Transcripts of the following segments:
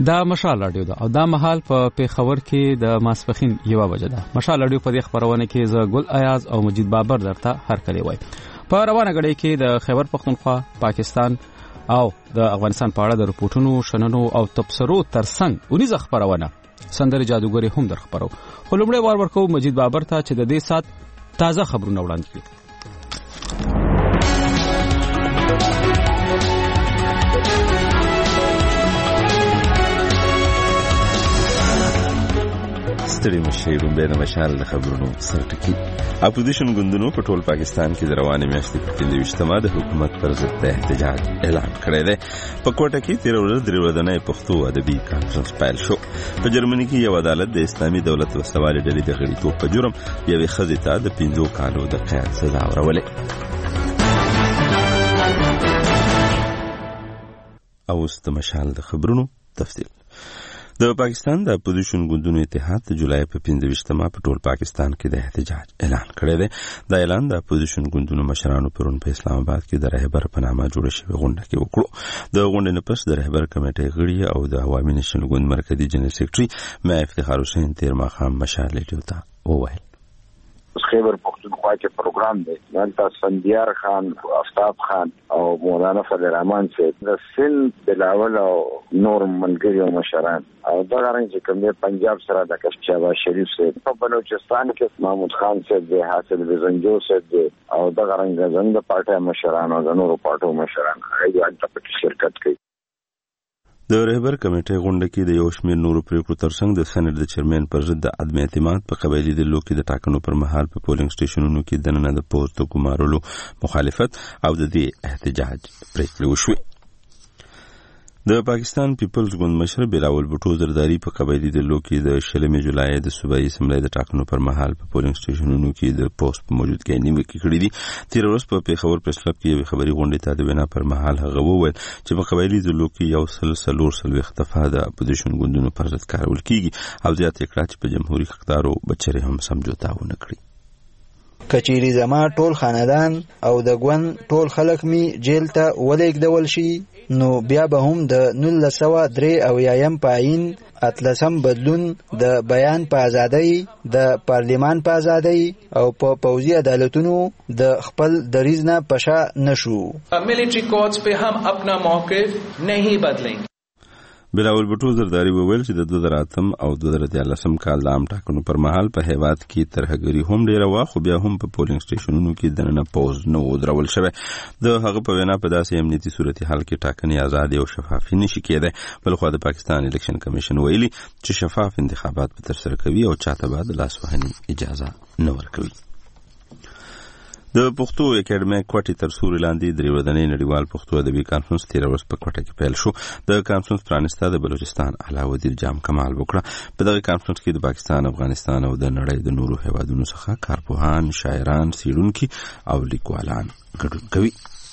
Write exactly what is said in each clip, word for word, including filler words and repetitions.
دا مشال رادیو ده او دا مهال په پیښور کې د ماسپخین یو بجه ده. مشال رادیو په دې خبرونه کې ز ګل ایاز او مجید بابر درته هر کلی وای. په روانه غړي کې د خیبر پختونخوا، پاکستان او د افغانستان په اړه د رپورټونو، شننو او تبصرو ترڅنګ ونیزه خبرونه سندري جادوګری هم در خبرو. خو لومړی وار ورکو مجید بابر ته چې د دې سات تازه خبرونه وړاندې کړي. ستړي مشي رومبه د مشال د خبرونو سرټکی. اپوزیشن ګوندونو په ټول پاکستان کې د روانې میاشتې په پنځه د حکومت پر ضد احتجاج اعلان کړی دی. په کوټه کې تیر ورځ درې ورځې پښتو ادبي کانفرنس پیل شو. په جرمني کې یو عدالت د اسلامي دولت وسلوالې ډلې د غړیتوب په جرم یوې ښځې ته د پنځو کالو د قید سزا ورولې. او اوس د مشال د خبرونو تفصیل. د پاکستان د اپوزیشن ګوندونو اتحاد د جولای په پنځه په ټول پاکستان کې د احتجاج اعلان کړی دی. دا اعلان د اپوزیشن ګوندونو مشرانو پرون په اسلام آباد کې د رهبر په نامه جوړه شوې غونډه کې وکړو. د غونډې نه پس د رهبر کمیټې غړي او د عوامي نېشنل ګوند مرکزي جنرال سیکریټري میا افتخار حسین تیر ماښام مشال ریډیو ته وویل خیبر پختونخوا کې پروګرام دی. دلته سندیار خان، آفتاب خان او مولانا فضل الرحمن چې د سند بلاول او نور ملګري او مشران او دا غواړي چې کوم پنجاب سره د کشمیر شریف سره په بلوچستان کې محمود خان صاحب دی، حاصل بزنجو صاحب دی او دا غواړي زنده پارټي مشران او د نورو پارټو مشران هغه د پکې شرکت کوي. د رهبر کمیټې غونډه کې د یو شمېر نورو پریکړو ترڅنګ د سېنات د چیرمن پر ضد د عدم اعتماد په قبایلي ډلو کې د ټاکنو پر مهال په پولینګ سټیشنونو کې دننه د پوسټ د ګمارلو مخالفت او د دې احتجاج پریکړې وشوې. د پاکستان پیپلز ګوند مشر بلاول بوټو زرداری په قبایلي ډلو کې د شلمې جولای د صوبایي اسمبلی د ټاکنو پر مهال په پولینګ سټیشنونو کې د پوسټ په موجودګۍ نیوکې کړې دي. تیر ورځ په پیښور پریس کلب کې یوې خبري غونډې ته د وینا پر مهال هغه وویل چې په قبایلي ډلو کې یو سل څلور څلوېښت دفعه د اپوزیشن ګوندونو پر ضد کارول کیږي او زیات یې کړه چې په جمهوري حقدارو بچرې هم سمجوتا ونه کړي. کچيري زما ټول خاندان او د ګوند ټول خلک می جیل ته ولېږدول شي نو بیا به هم د نولس سوه درې اویایم پاین اتلسم بدلون د بیان په ازادۍ، د پارلیمان په ازادۍ او په پوځي عدالتونو د خپل دریځ نه پشا نشو. ملټری کورټس په هم خپل موقف نه بدلیں. بلاول بوټو زرداری وویل چې د دوه زره اتم او دوه زره دیارلسم کال د عام ټاکنو پر مهال په هیواد کې ترهګري هم ډیره وه، خو بیا هم په پولینګ سټیشنونو کې دننه پوز نه و درول شوی. د هغه په وینا په داسې امنیتي صورتحال کې ټاکنې ازادې او شفافې نشي کېدی. بلخوا د پاکستان الیکشن کمیشن ویلي چې شفاف انتخابات به ترسره کوي او چاته به د لاسوهنې اجازه نه ورکوي. د پښتو اکیډمي کوټې تر سوري لاندې درې ورځنی نړیوال پښتو ادبي کانفرنس تیر ورځ په کوټه کې پیل شو. د کانفرنس پرانیسته د بلوچستان اعلی وزیر جام کمال وکړه. په دغه کانفرنس کې د پاکستان، افغانستان او د نړۍ د نورو هیوادونو څخه کارپوهان، شاعران، څېړونکي او لیکوالان ګډون کوي.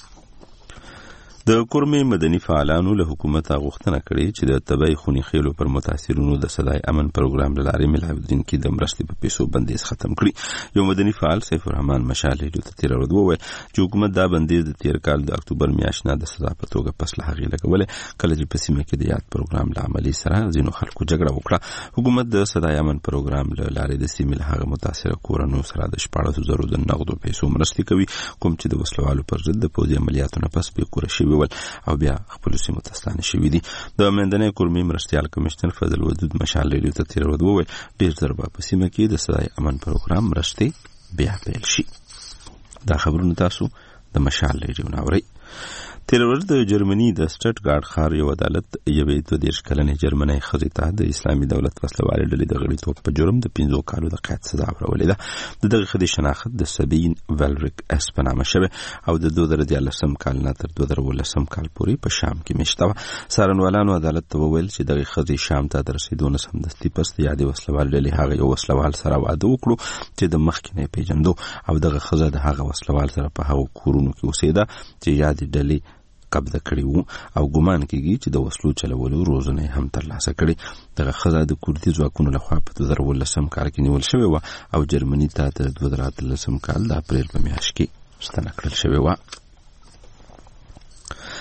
د کورمې مدني فعالانو له حکومت غوښتنه کړې چې د طبي خوني خېلو پر متاثرونو د صدای امن پروګرام لارې ملاوالدین کې د مرستې په پیسو بندیز ختم کړي. یو مدني فعال سیف الرحمن مشال ریډیو ته تیر ورځ وویل چې حکومت دا بندیز د تیر کال د اکتوبر میاشتې نه د سزا په توګه پس له هغې لګولې کله چې په سیمه کې د یاد پروګرام له عملي سره ځینو خلکو جګړه وکړه. حکومت د صدای امن پروګرام له لارې د سیمې له هغه متاثره کورنو سره د شپاړسو زرو د نغدو پیسو مرستې کوي کوم چې د وسلوالو پر ضد د پوځي عملیاتو نه پس پرې کوره شوي ول او بیا خپل سیمو ته ستانه شوي دي. د منځنۍ کورمې مرستیال کمشنر فضل ودود مشال ریډیو ته تیر ورځ وویل ډېر ژر به په سیمه کې د صدای امن پروګرام مرستې بیا پیل شي. دا خبرونه تاسو د مشال ریډیو نه اورئ. تیر ورځ د جرمني د سټټګارډ ښار یو عدالت یوې دوه دېرش کلنې جرمنۍ ښځې ته د اسلامي دولت وسلوالې ډلې د غړیتوب په جرم د پنځو کالو د قید سزا ورولې ده. د دغې ښځې شناخت د سبین ولریک اس په نامه شوی او د دوه زره دیارلسم کال نه تر دوه زره اوولسم کال پورې په شام کې میشته وه. څارنوالانو عدالت ته وویل چې دغې ښځې شام ته د رسېدو نه سمدستي پس د یادې وسلوالې ډلې هغه یو وسلوال سره واده وکړو چې د مخکې نه یې پېژندو او دغه ښځه د هغه وسلوال سره په هغو کورونو کې اوسېده چې یادې ډلې قبضه کړی وو او ګمان کېږي چې د وسلو چلولو روزنه هم ترلاسه کړي. دغه ښځه د کوردي ځواکونو لخوا په دوه زره اوولسم کال کې نیول شوې وه او جرمني ته تر دوه زره اتلسم کال د اپریل په میاشت کې ستنه کړل شوې وه.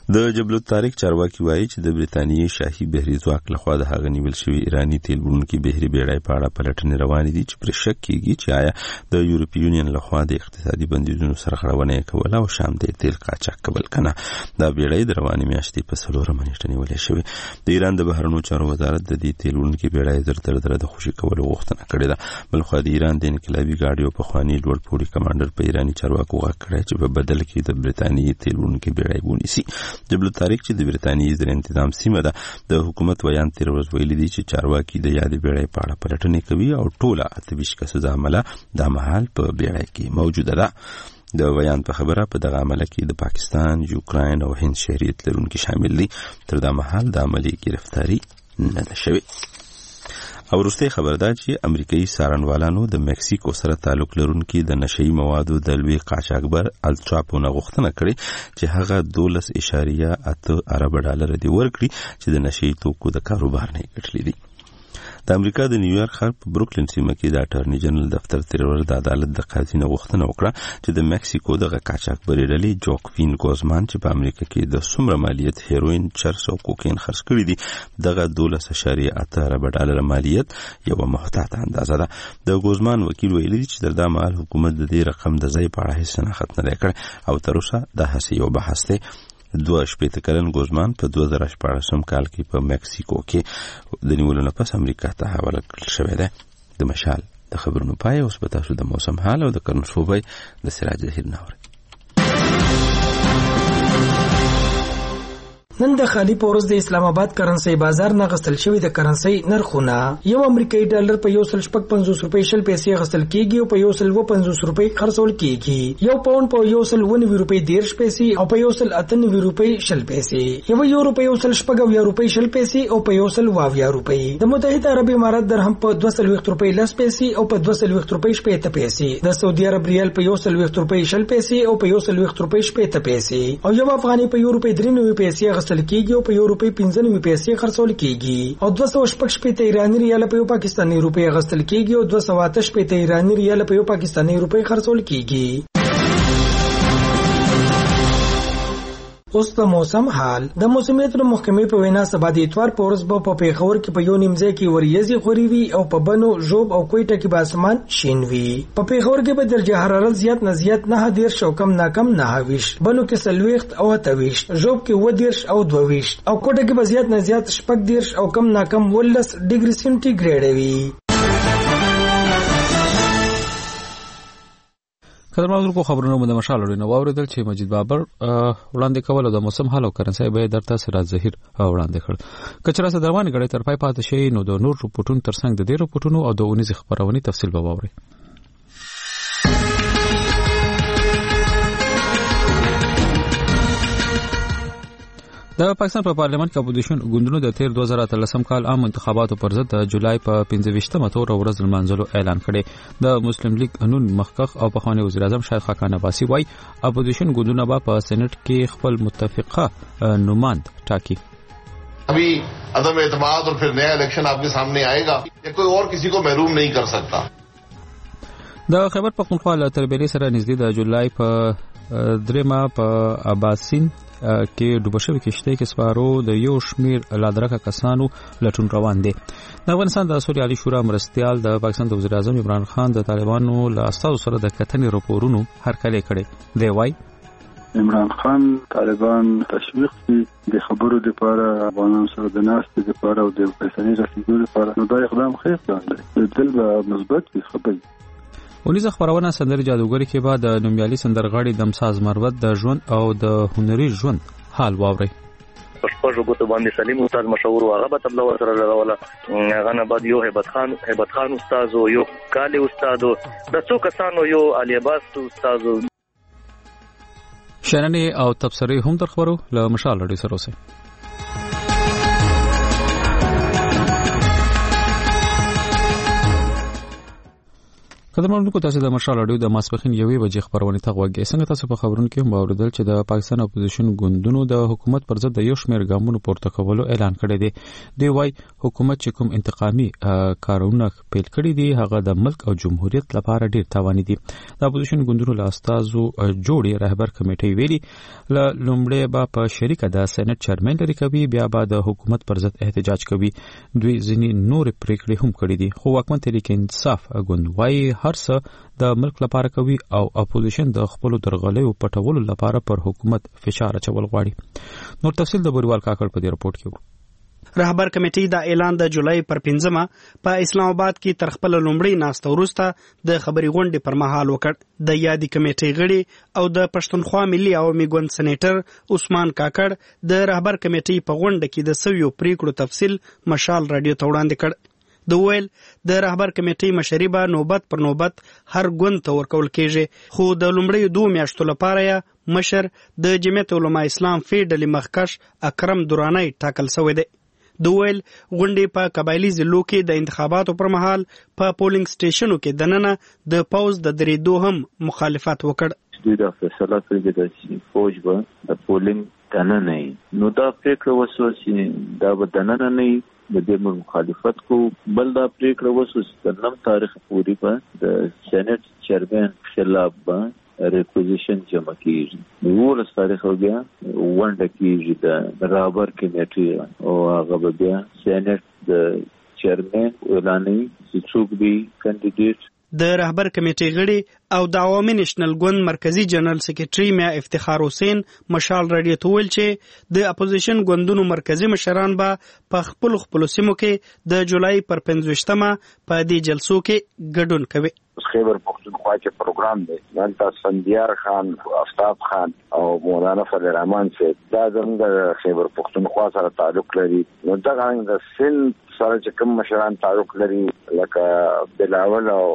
د جبل الطارق چارواکي وایي چې د برتانیې شاهي بحري ځواک لخوا د هغه نیول شوی ایرانی تیل وړونکي بحري بیړۍ په اړه پلټنې روانې دي چې پر شک کیږي چې آیا د یورپی یونین لخوا د اقتصادي بندیزونو سره غړونه کوله او شام ته تیل قاچاق کول کنه. دا بیړۍ د روانې میاشتې په څلورمه نیټه نیولې شوې. د ایران د بهرنیو چارو وزارت د دې تیل وړونکي بیړۍ زر تر زر د خوشي کولو غوښتنه کړې ده. بلخو د ایران د انقلابي ګاډیو په خواني لوړ پوړي کمانډر په ایرانی چارواکو غږ کړی چې په بدل کې د برتانیې تیل وړونکي بیړۍ ونیسي. جبل الطارق چې د برتانیې زیر انتظام سیمه ده د حکومت ویان تیر ورځ ویلي دي چې چارواکي د یادې بیړۍ په اړه پلټنې کوي او ټوله اته ویشت کسیزه عمله د مهال په بیړۍ کې موجوده ده. د ویان په خبره په دغه عمله کې د پاکستان، یوکراین او هند شهریت لرونکي شامل دي. تر دا مهال د عملي گرفتاری نه ده شوې. او وروستۍ خبر ده چې امریکایي څارنوالانو د مکسیکو سره تعلق لرونکي د نشهیي موادو د لوی قاچاقبر الچاپو نه غوښتنه کړې چې هغه دولس اعشاریه اته ارب ډالر دې ورکړي چې د نشهیي توکو د کاروبار نه ګټلې دي. د امریکا د نیویارک ښار په بروکلین سیمه کې د اټارنی جنرال دفتر تیر ورځ د عدالت د قاضي نه غوښتنه وکړه چې د مکسیکو دغه قاچاقبرې ډلې جوکوین ګوزمان چې په امریکا کې د څومره مالیت هیروین، چرس او کوکین خرڅ کړي دي دغه دولس اعشاریه اته ارب ډالر مالیت یوه محتاطه اندازه ده. د ګوزمان وکیل ویلي چې تر دا مهال حکومت د دې رقم د ځای په اړه هیڅ شناخت نه دی کړی او تر اوسه دا هسې یو بحث دی. دوه شپېته کلن ګوزمان په دوه زره شپاړسم کال کې په مکسیکو کې د نیولو نه پس امریکا ته حواله کړل شوی دی. د مشال د خبرونو پای اوس به تاسو د موسم حال او د کرنسوبۍ د سراج ظهیر نه اورئ. نن د خالی پورز د اسلام آباد کرنسي بازار نه غستل شوی د کرنسي نرخونه یو امریکایي ډالر په یو سل شپږ پنځوس روپۍ شل پیسې غستل کیږي او په یو سل و پنځوس روپۍ خرڅول کیږي. یو پاوند په یو سل و نوي روپۍ دیرش پیسې او په یو سل اته نوي روپۍ شل پیسې. یو یورو په یو سل شپږ اویا روپۍ شل پیسې او په یو سل واویا روپۍ. د متحده عرب امارات درهم په دوه سل روپۍ لس پیسې او په دوه سل روپۍ شپږ پیسې. د سعودي عرب ریال په یو سل روپۍ شل پیسې او په یو سل روپۍ شپږ پیسې او یو افغاني په یو روپۍ درې نوي پیسې غستل کیږي او په یو روپۍ پنځه نوي پیسې خرڅول کیږي او دوه سوه شپږ شپېته ایراني ریال په یو پاکستاني روپۍ غستل کیږي او دوه سوه اته شپېته ایراني ریال په یو پاکستاني روپۍ خرڅول کیږي. اوس د موسم حال. د موسمیت محکمې په وینا سبا د اتوار په ورځ به په پیښور کې په یو نیمځای کې وریځې خوري وي او په بنو، ژوب او کویټه کې به اسمان شین وي. په پیښور کې به درجه حرارت زیات نه زیات نه دیرش او کم نه کم نه ویشت، بنو کې څلوېښت او اته ویشت، ژوب کې اووه دیرش او دوه ویشت او کوټه کې به زیات نه زیات شپږ دیرش او کم نه کم اوولس ډیګري سینټي ګریډ وي. قدرمنو کو خبرونه مو د مشال لري نو اوریدل چې مجید بابر وړاندې کول د موسم حال او کرنسي به درته سراج ظهیر وړاندې کړ. کچرا سره دروانې غړي تر پای پاتې شي نو د نور رپورټونو ترڅنګ د دې رپورټونو او د اونیز خبرونه تفصیل به واوري. د پاکستان په پارلیمنت کې اپوزیشن ګوندونو د تیر دوه زره اتلسم کال عام انتخاباتو پر ضد د جولای په پنځه ویشتمه تور ورځ لمانځلو اعلان کړي. د مسلم لیگ قانون مخکخ او پخوانی وزیر اعظم شاهد خاقان عباسی وای اپوزیشن ګوندونه به په سېنات کې خپل متفقه نمائند ټاکي. ابھی عدم اعتماد اور پھر نیا الیکشن آپ کے سامنے آئے گا یا کوئی اور کسی کو محروم نہیں کر سکتا. د خیبر پختونخوا له تربیلي سره نږدې د جولای په درېمه په اباسین کې ډوبشوي کشته کې سپارو د یو شمیر لادرکه کسانو لټون روان دي. د افغانستان د سولې عالی شورا مرستيال د پاکستان د وزیر اعظم عمران خان د طالبانو له استازو سره د کتنې راپورونو هرکلی کړي دی. وای عمران خان طالبان تشویق دي د خبرو لپاره افغانانو سره د ناستې لپاره او د فیصلې رسیدو لپاره نو دا اقدام خیر دی. دل به مثبت وي خبري. ونیز خبرونه سندري جادوګری کې بعد د نومیالي سندرغاړي دمساز مروت د ژوند او د هنري ژوند حال واوري. پښپړو بوته باندې سلیم استاد مشهور او هغه به تبله سره لګوله. هغه نه بعد یو هیبت خان هیبت خان استاد او یو کالي استاد د څو کسانو یو علي عباس استاد. شننې او تبصرې هم در خبرو له مشال لري سره اوسه. قدرمنونکو تاسو د مشال اډیو د ماسپخین یوې بجې خبرونه ته غوږی څنګه تاسو په خبرونو کې هم اوریدل چې د پاکستان اپوزیشن ګوندونو د حکومت پر ضد د یو شمېر ګامونو پورته کولو اعلان کړی دی. دوی وايي حکومت چې کوم انتقامي کارونه پیل کړي دي هغه د ملک او جمهوریت لپاره ډیر تاواني دي. د اپوزیشن ګوندونو له استازو جوړې رهبر کمیټې ویلي ل لومړی به په شریکه د سېنات چیرمن لري کوي بیا به د حکومت پر ضد احتجاج کوي. دوی ځینې نور پریکړې هم کړې دي خو واکمن تحریک انصاف ګوند وايي هر څه د ملک لپاره کوي او اپوزیشن د خپل درغلیو پټولو لپاره پر حکومت فشار اچول غواړي. نور تفصیل د بوریوال کاکړ په دې رپورت کې وو. رهبر کمیټې د اعلان د جولای پر پنځمه په اسلام آباد کې تر خپل لومړی ناسته وروسته د خبري غونډې پر مهال وکړ. د یادې کمیټې غړي او د پښتونخوا ملي عوامي ګوند سېنیټر عثمان کاکړ د رهبر کمیټې په غونډه کې د سویو پریکړو تفصیل مشال رادیو ته وړاندې کړ. د ویل د رهبر کمیټې مشري به نوبت پر نوبت هر ګوند ته ورکول کېږي خو د لومړی دوه میاشتو لپاره یې مشر د جمعیت علماء اسلام فی ډلې مخکش اکرم دورانی ټاکل شوی دی. د ویل غونډې په قبایلی ضلعو کې د انتخاباتو پر مهال په پولینګ سټیشنو کې دننه د پوز د درېدو هم مخالفت وکړ. دوی دا فیصله کړې چې فوج به د پولینګ دننه نه نو دا فکر وسو چې دا به دننه نه د دې مخالفت کو بل دا پریکړه وسو چې نن تاریخ پوری په د سېنات چیرمن خلاف به ریکوزیشن جمع کیږي. ولس تاریخ بیا ونډه کیږي د رهبر کمیټې او هغه بیا سېنات د چیرمن اعلانوي چې څوک به کاندیدټ. د رهبر کمیټې غړي او د عوامي نېشنل ګوند مرکزی جنرال سیکریټري میا افتخار حسین مشال رادیو ته ویل چې د اپوزیشن ګوندونو مرکزی مشران به په خپل خپل سیمو کې د جولای پر پنځوستمه په دې جلسو کې ګډون کوي. خیبر پختونخوا کې پروګرام دی دلته سندیار خان آفتاب خان او مولانا فضل الرحمن چې دا زموږ خیبر پختونخوا سره تعلق لري. نو دا څنګه د سن سره چې کوم مشران تعلق لري لکه بلاول او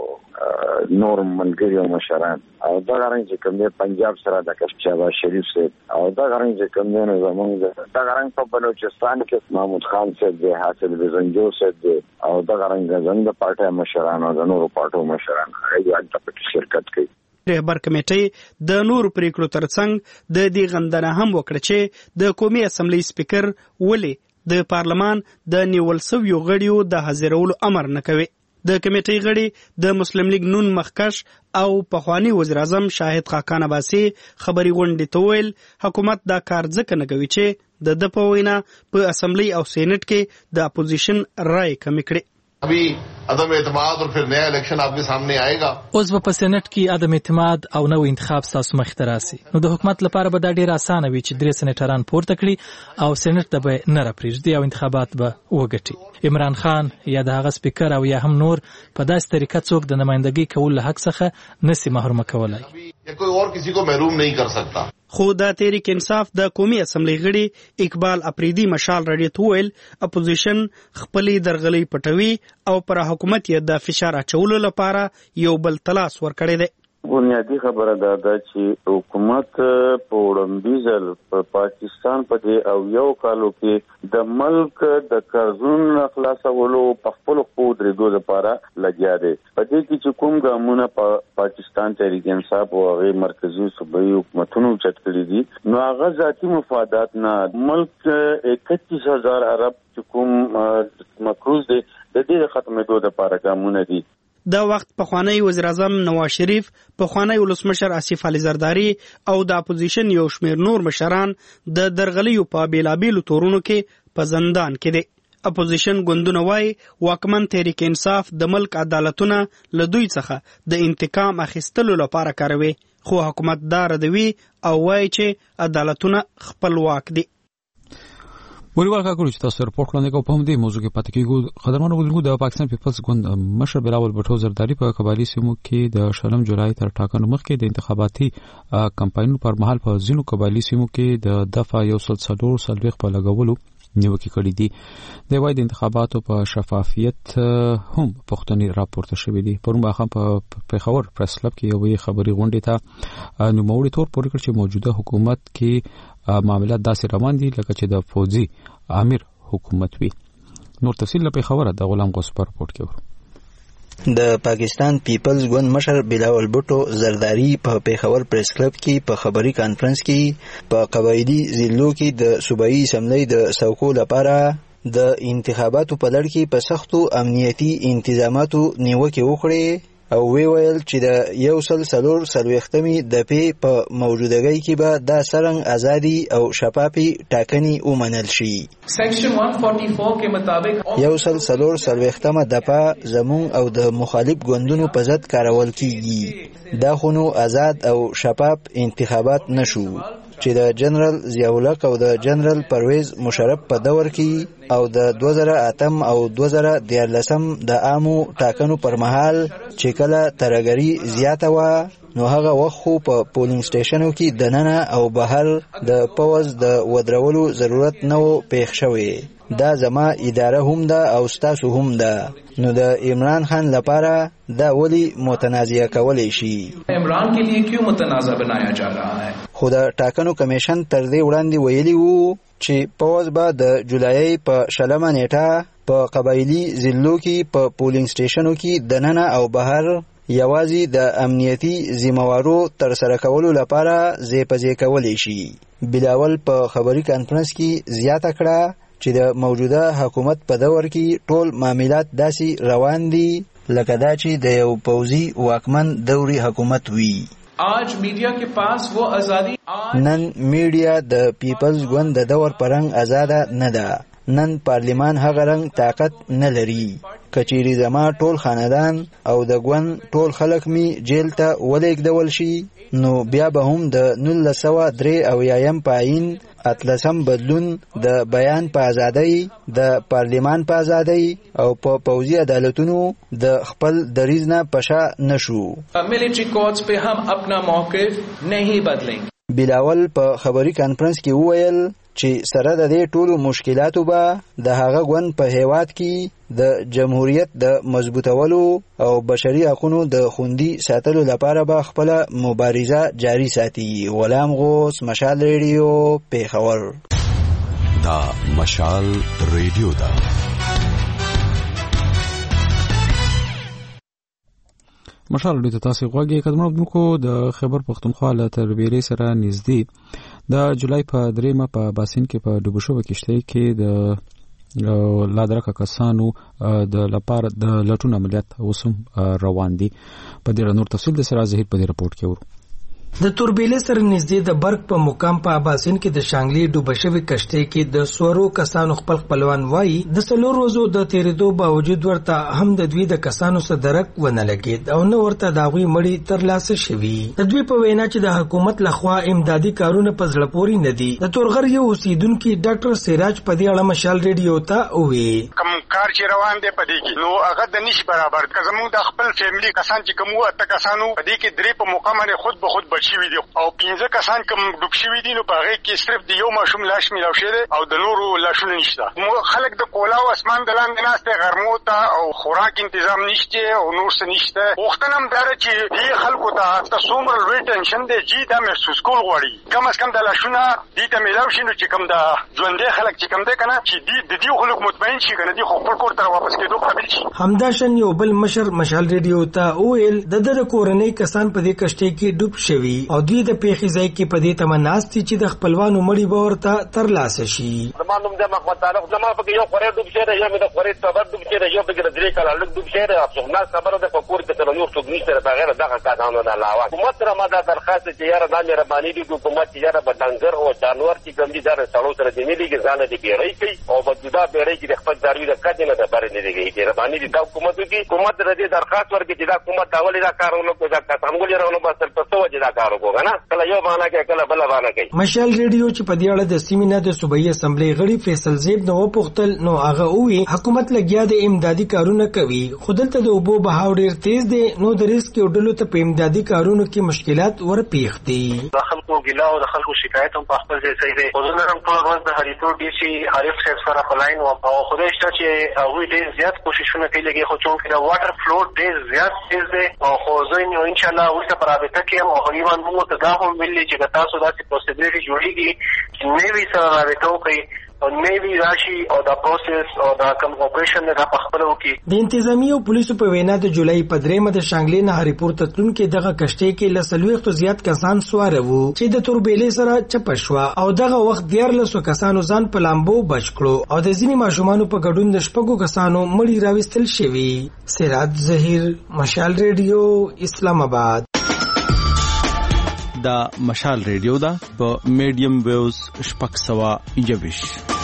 نور ملګری او مشران او دا غرنګ چې کوم دی پنجاب سره د شهباز شریف سره او دا غرنګ چې کوم دی زموږ دا غرنګ په بلوچستان کې محمود خان سره د حاصل بزنجو سره او دا غرنګ زنګ پارټي مشران او د نورو پارټو مشران هغه د پټ شرکت کوي. رهبر کمیټې د نور پریکړو ترڅنګ د دې غندنه هم وکړه چې د قومي اسمبلی سپیکر ولی د پارلمان د نیول سویو غړیو د حاضرولو امر نه کوي. د کمیټې غړي د مسلم لیگ نون مخکش او پخوانی وزیر اعظم شاهد خاقان عباسی خبري غونډې ته ویل حکومت دا کار ځکه نه کوي چې د د په وینا په اسمبلی او سېنات کې د اپوزیشن رائے کمی کړي. ابھی عدم اعتماد اور پھر نیا الیکشن آپ کے سامنے آئے گا. اوس په سېنات کې عدم اعتماد او نو انتخاب تاسو مخ ته راسي نو د حکومت لپاره به دا ډیر اسانه وي چې درې سېنټران پورته کړي او سېنات ته به نه راپریږدي او انتخابات به وګټي. عمران خان یا د هغه سپیکر او یا هم نور په داسې طریقه څوک د نمائندګۍ کول له حق څخه نسی محروم کولای. یا کوئی اور کسی کو محروم نہیں کر سکتا. خو د تحریک انصاف د قومي اسمبلی غړي اقبال اپریدي مشال رادیو ته ویل اپوزیشن خپلې درغلي پټوي او پر حکومت یې د فشار اچولو لپاره یو بل تلاش ورکړی دی. بنیادی خبره دا ده چې حکومت په وړاندیز په پاکستان په دې او یو کالو کې د ملک د قرضونو خلاصولو په خپل خو درېدو لپاره لګیا دی. په دې کې چې کوم ګامونه په پاکستان تحریک انصاف او هغه مرکزی صوبایي حکومتونو چت کړی دي نو هغه ذاتی مفادات نه ملک اکتیس هزار ارب چې کوم مقروض دی د دې ختمېدو لپاره ګامونه دي. دا وخت پخوانی وزیر اعظم نواز شریف، پخوانی ولسمشر آصف علي زرداری او د اپوزیشن یو شمیر نور مشران د درغلیو په بیلابیلو تورونو کې په زندان کې دي. اپوزیشن ګوندونه وايي واکمن تحریک انصاف د ملک عدالتونه له دوی څخه د انتقام اخیستلو لپاره کاروي خو حکومت دا ردوي او وايي چې عدالتونه خپلواک دي. بوریوال کاکړ چې تاسو رپورټ وړاندې کوم په دې موضوع کې پاتې کیږو. قدرمنو غوښتنه د پاکستان پیپلز ګوند مشر بلاول بټو زرداری په قبایلی سیمو کې د شلم جولای تر ټاکنو مخکې د انتخاباتي کمپاینونو پر مهال په ځینو قبایلی سیمو کې د دفعه یو سل څلور څلوېښت په لګولو نیوکې کړې دي. د وايي د انتخاباتو په شفافیت هم پښتني راپورته شوې دي. پرون ماښام په پیښور پریس کلب کې یوې خبري غونډې ته نوموړي تور پورې کړ چې موجوده حکومت کې معاملات داسې روان دي لکه چې د فوجي امیر حکومت وي. نور تفصیل په خبره د غلام غوسپر رپورت کې ورو. د پاکستان پیپلز ګوند مشر بلاول بوټو زرداری په پیښور پریس کلب کې په خبري کانفرنس کې په قبایلی ضلعو کې د صوبایي اسمبلی د څوکو لپاره د انتخاباتو په لړ کې په سختو امنیتي انتظاماتو نیوکه وکړې او وی ویل چې د یو سل څلور څلوېښتمې دپې په موجودګۍ کې به دا څرنګه ازادي او شفافي ټاکنې ومنل شي. سیکشن one forty-four के मुताबिक یو سل څلور څلوېښتمه دپه زموږ او د مخالف ګوندونو په ضد کارول کیږي. دا خو نو آزاد او شفاف انتخابات نشو چې د جنرال ضیاءالحق او د جنرال پرویز مشرف په دور کې او د دوه زره اتم او دوه زره دیارلسم د عامو ټاکنو پر مهال چې کله ترهګري زیاته وه نو هغه وخت خو په پولینګ سټیشنو کې دننه او بهر د پوز د ودرولو ضرورت نه و پیښ شوی. دا زما اداره هم ده او ستاسو هم ده. نو د عمران خان لپاره دا ولی متنازعه کولی شي. عمران के लिए क्यों मुतनाज़ा बनाया जा रहा है. خو د ټاکنو کمیشن تر دې وړاندې ویلي وو چې پوز به د جولای په شلمه نیټه په قبایلی ضلعو کې په پولینګ سټیشنو کې دننه او بهر یوازې د امنیتي ذمہوارو تر سره کولو لپاره ځای په ځای کولی شي. بلاول په خبري کانفرنس کې زیاته کړه چې د موجوده حکومت په دور کې ټول معاملات داسې روان دي لکه دا چې د یو پوځي واکمن دوري حکومت وي. आज मीडिया के पास वो आजादी نن میډیا د پیپلز ګوند د دور پرنګ آزاده نه ده. نن پارلیمان هغه رنګ طاقت نه لري. کچېرې زما ټول خاندان او د ګوند ټول خلک می جیل ته ولېږدول شي نو بیا به هم د نولس سوه درې اویایم په آیین اتلسم بدلون د بیان په ازادۍ د پارلیمان په ازادۍ او په پوځي عدالتونو د خپل دریځ نه پشا نشو. मिलिट्री कोर्ट्स पे हम अपना मौक़िफ़ नहीं बदलेंगे. بلاول په خبري کانفرنس کې وویل چې سره د دې ټولو مشکلاتو به د هغه ګوند په هیواد کې د جمهوریت د مضبوطولو او بشري حقوقو د خوندي ساتلو لپاره به خپل مبارزه جاری ساتي. غلام غوث، مشال ریډیو، پیښور. دا مشال ریډیو دا مشال ریډیو ته تاسو غوږی کډمنو کو د خیبر پختونخوا له تربیري سره نږدې د جولای په دریمه په باسین کې په ډوبشو کشته کې د لادرکه کسانو د لپاره د لټون عملیات اوسم روان دي. په دې نور تفصیل د سره ظهیر په دې رپورت کې ورو. د توربیلې سره نږدې د برګ په مقام په اباسین کې د شانګلي ډوبشوي کشته کې د سورو کسانو خپل خپلوان وایي د څلور ورځو د تیریدو باوجود ورته هم د دوی د کسانو سره درک ونه لګید او نو ورته داوی مړی تر لاسه شوی. د دوی په وینا چې د حکومت لخوا امدادي کارونه په ځړ پوري نه دي. د تورغر یو اوسیدونکو ډاکټر سراج په دې اړه مشال ریډیو ته وی کم کار چې روان دی په دې کې نو هغه د نش برابر کزمو د خپل فیملی کسان چې کوم وته کسانو په دې کې درې په مقام باندې خود به خود شوی دي او پنځه کسان کوم ډوب شوی دي نو په هغه کې صرف د یو ماشوم لاش ملاو شوی او د نورو لاشونه نشته. خلک د کولا او اسمان د لاندې ناشته غرمو ته او خوراک تنظیم نشته او نور څه نشته. وختونه هم دار چې دې خلکو ته تاسو څومره لوی ټینشن دی چې دا محسوس کول غواړي. کم از کم د لاشونه دې ته ملاو شي نو چې کوم د ژوندې خلک چې کوم دی کنه چې دې د دې خلک مطمئن شي کنه دې خپل کور ته واپس کېدو قابل شي. همداشن یو بل مشر مشال ریډیو ته ویل د د کورنۍ کسان په دې کشته کې ډوب شوي او دوی د پیښې ځای کې په دې تمناستي چې د خپلوانو مړی به ورته تر لاسه شي. زمانو د مخ تعلق زما په یو خوري ډوب شي یو د خوري تبر ډوب شي یو په درې کال لږ ډوب شي افسوس نه خبره ده په کور کې تر نور څه نشته بغیر دغه کارونه د علاوه حکومت را ماده درخواست چې یاره د مهرباني دي حکومت چې یاره بدنګر او جانور چې کوم دي در سړو سره د ملي ځانه دي بیري کوي او بجدا بیري کې د خپل داروي د کډې نه د بار نه دیږي مهرباني دي د حکومت کې حکومت د درخواست ورکړي چې د حکومت اولي دا کارونه کوي دا څنګه لرونه بس تر څو وجه دا کار وکړه نه کله یو باندې کې کله بل باندې کوي. مشال ریډیو چې په دې اړه د سیمینار د صوبایي اسمبلی غړي فیصل زیب نو پختل نو هغه وی حکومت لګیا د امدادي کارونه کوي خو دلته د اوبو بهاو ډیر تیز دی نو د ریسک ډلو ته په امدادي کارونو کې مشکلات ورپیښ دي. د خلکو ګیلا او د خلکو شکایت هم په خپل ځای صحیح دی. خو زه هم ټول ورځ د هریتو ډي سي عارف صاحب سره په لاین وم او خدای شته چې هغوی ډېر زیات کوششونه کوي لګي خو چونکې د واټر فلو ډېر زیات تیز دی او خو زه نو انشاءالله وروسته په رابطه کې یم او غریبان موږ ته دا هم ویلي چې که تاسو داسې پروسیډرې جوړېږي چې نوي سره رابطه وکړئ او نیوی راشي او دا پروسس او دا کوم اپریشن نه په خپل وکي. د انتظامی او پولیسو په وینا د جولای په درېمه د شانګلې نه هریپور تتلون کې دغه کشته کې لسلويختو زیات کسان سوار وو چې د توربېلې سره چپ شو او دغه وخت دیارلسو کسانو ځان په لامبو بچ کړو او د ځینې ماشومانو په ګډون د شپږو کسانو مړی راوستل شوی. سراج ظهیر، مشال ریډیو، اسلام آباد. دا مشال ریډیو دا په میډیم ویوز شپږ سوه یوویش.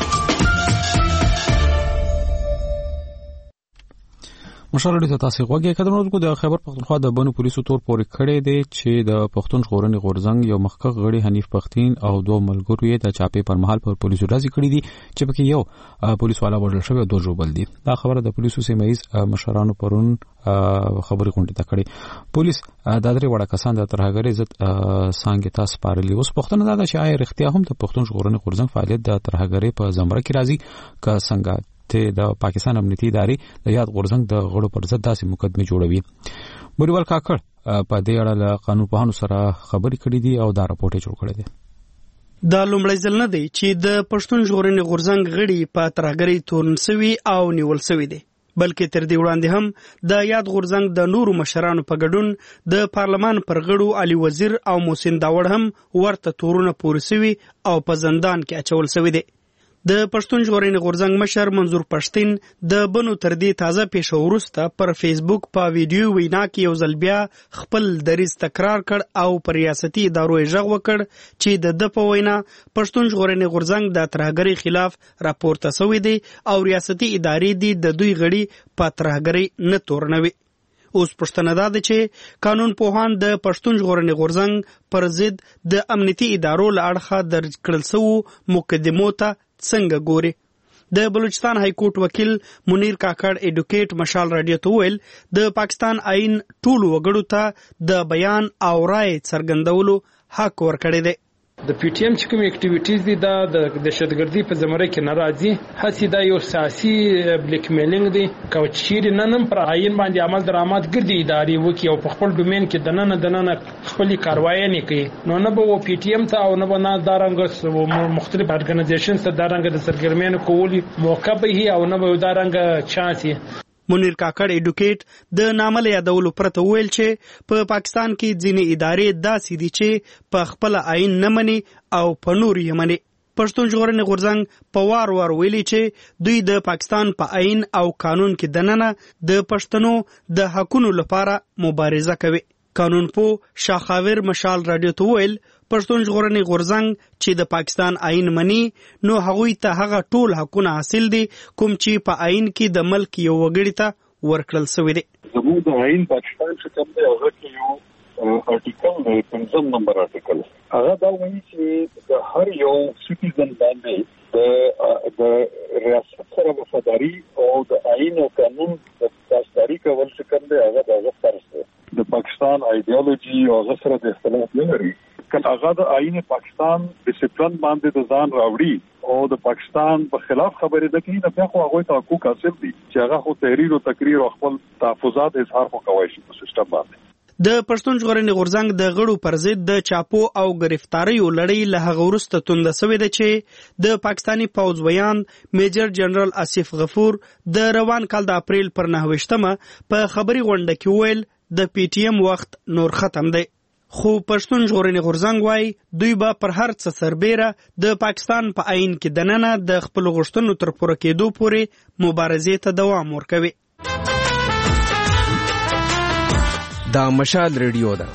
مشال ریډیو ته تاسو غوږی کډونکو د خیبر پختونخوا د بنو پولیسو تور پورې کړی دی چې د پښتون ژغورنې غورځنګ یو مخکښ غړي حنیف پښتين او دوه ملګرو یې د چاپې پر مهال پر پولیسو راځي کړی دي چې پکې یو پولیس والا وژل شوی او دوه ژوبل دي. دا خبره د پولیسو سیمایز مشرانو پرون خبري غونډه ته کړې. پولیس د درې وړه کسان د ترهګرۍ ضد څنګه تاسو پارلي. اوس پښتون دا چې آیا رښتیا هم د پښتون ژغورنې غورځنګ فعالیت د ترهګرۍ په زمره کې راځي که څنګه ته د پاکستان امنیتي ادارې د یاد غورځنګ د غړو پر ضد داسې مقدمه جوړوي. بریوال کاکړ په دې اړه له قانون پوهانو سره خبرې کړې دي او دا راپورټ جوړ کړی دی. دا لومړی ځل نه دی چې د پښتون ژغورنې غورځنګ غړي په ترهګرۍ تورن سوي او نیول سوي دي، بلکې تر دې وړاندې هم د یاد غورځنګ د نورو مشرانو په ګډون د پارلمان پر غړو علي وزیر او محسن داوړ هم ورته تورونه پورې سوي او په زندان کې اچول سوي دي. د پښتون ژغورنې غورځنګ مشر منظور پښتين د بنو تر دې تازه پیښه وروسته پر فیسبوک په ویډیو وینا کې یو ځل بیا خپل دریځ تکرار کړ او پر ریاستي ادارو یې غږ وکړ چې د د په وینا پښتون ژغورنې غورځنګ د ترهګرۍ خلاف راپورته شوی دی او ریاستي ادارې دي د دوی غړي په ترهګرۍ نه تورنوي. اوس پښتنه دا ده چې قانون پوهان د پښتون ژغورنې غورځنګ پر ضد د امنیتي ادارو له اړخه درج کړل شوو مقدمو ته څنګه ګوري. د بلوچستان های کورټ وکیل منیر کاکړ ایډوکیټ مشال رادیو ته ویل د پاکستان آئین ټول وګړو ته د بیان او رائے څرګندولو حق ورکړی دی. د پی ټی ایم چې کوم اکټیویټیز دي دا د دهشتګردي په زمره کې ناراضي هڅې دا یو سیاسي بلیک میلینګ دی کو چیرې ننم پر عین باندې عمل درآمد ګرځي ادارې وکي او په خپل ډومین کې د نن د نن خپل کاروایی نه کوي نو نه به پی ټی ایم ته او نه به نه دارنګ مختلف ارګنایزیشن ته دارنګ د سرګرمیانو کولی موقع به او نه به دارنګ چانسي. منیر کاکړ ایډوکیټ د نامل یادولو پرته ویل چې په پاکستان کې ځینې ادارې داسې دي چې په خپل آئین نه مني او په نور یې مني. پښتون ژغورنې غورځنګ په وار وار ویلي چې دوی د پاکستان په آئین او قانون کې دننه د پښتنو د حقونو لپاره مبارزه کوي. قانون پو شاخاور مشال رادیو ته ویل پښتون ژغورنې غورځنګ چې د پاکستان آئین مني نو هغوی ته هغه ټول حقونه حاصل دي کوم چې په آئین کې د ملک یو وګړي ته ورکړل شوی دي. زموږ د آئین پاکستان چې کوم دی هغه کې یو ارټیکل دی پنځم نمبر ارټیکل هغه دا وایي چې د هر یو سټیزن باندې د د ریاست سره وفاداری او د آئین او قانون د تاسیسداري کول چې کوم دی هغه د هغه فرض دی. د پاکستان ایډیالوژي او هغه سره د اختلاف نه لري. کله هغه د آئین پاکستان ډیسپلین باندې د ځان راوړي او د پاکستان په خلاف خبرې د کوي نه بیا خو هغه ته حقوق حاصل دي چې هغه خو تحریر او تقریر او خپل تحفظات اظهار خو کوي شي په سیستم باندې. د پښتون ژغورنې غورځنګ د غړو پر ضد د چاپو او گرفتاریو لړۍ له هغه وروسته توند شوې ده چې د پاکستانی پوځ ویان میجر جنرال آصف غفور د روان کال د اپریل پر نهویشتمه په خبري غونډه کې ویل د پی ټی ایم وخت نور ختم دی. خو پښتون ژغورنې غورځنګ وايي دوی به پر هر څه سربېره د پاکستان په آئین کې دننه د خپل غوښتنو تر پوره کېدو پورې مبارزې ته دوام ورکوي. دا مشال ریډیو ده.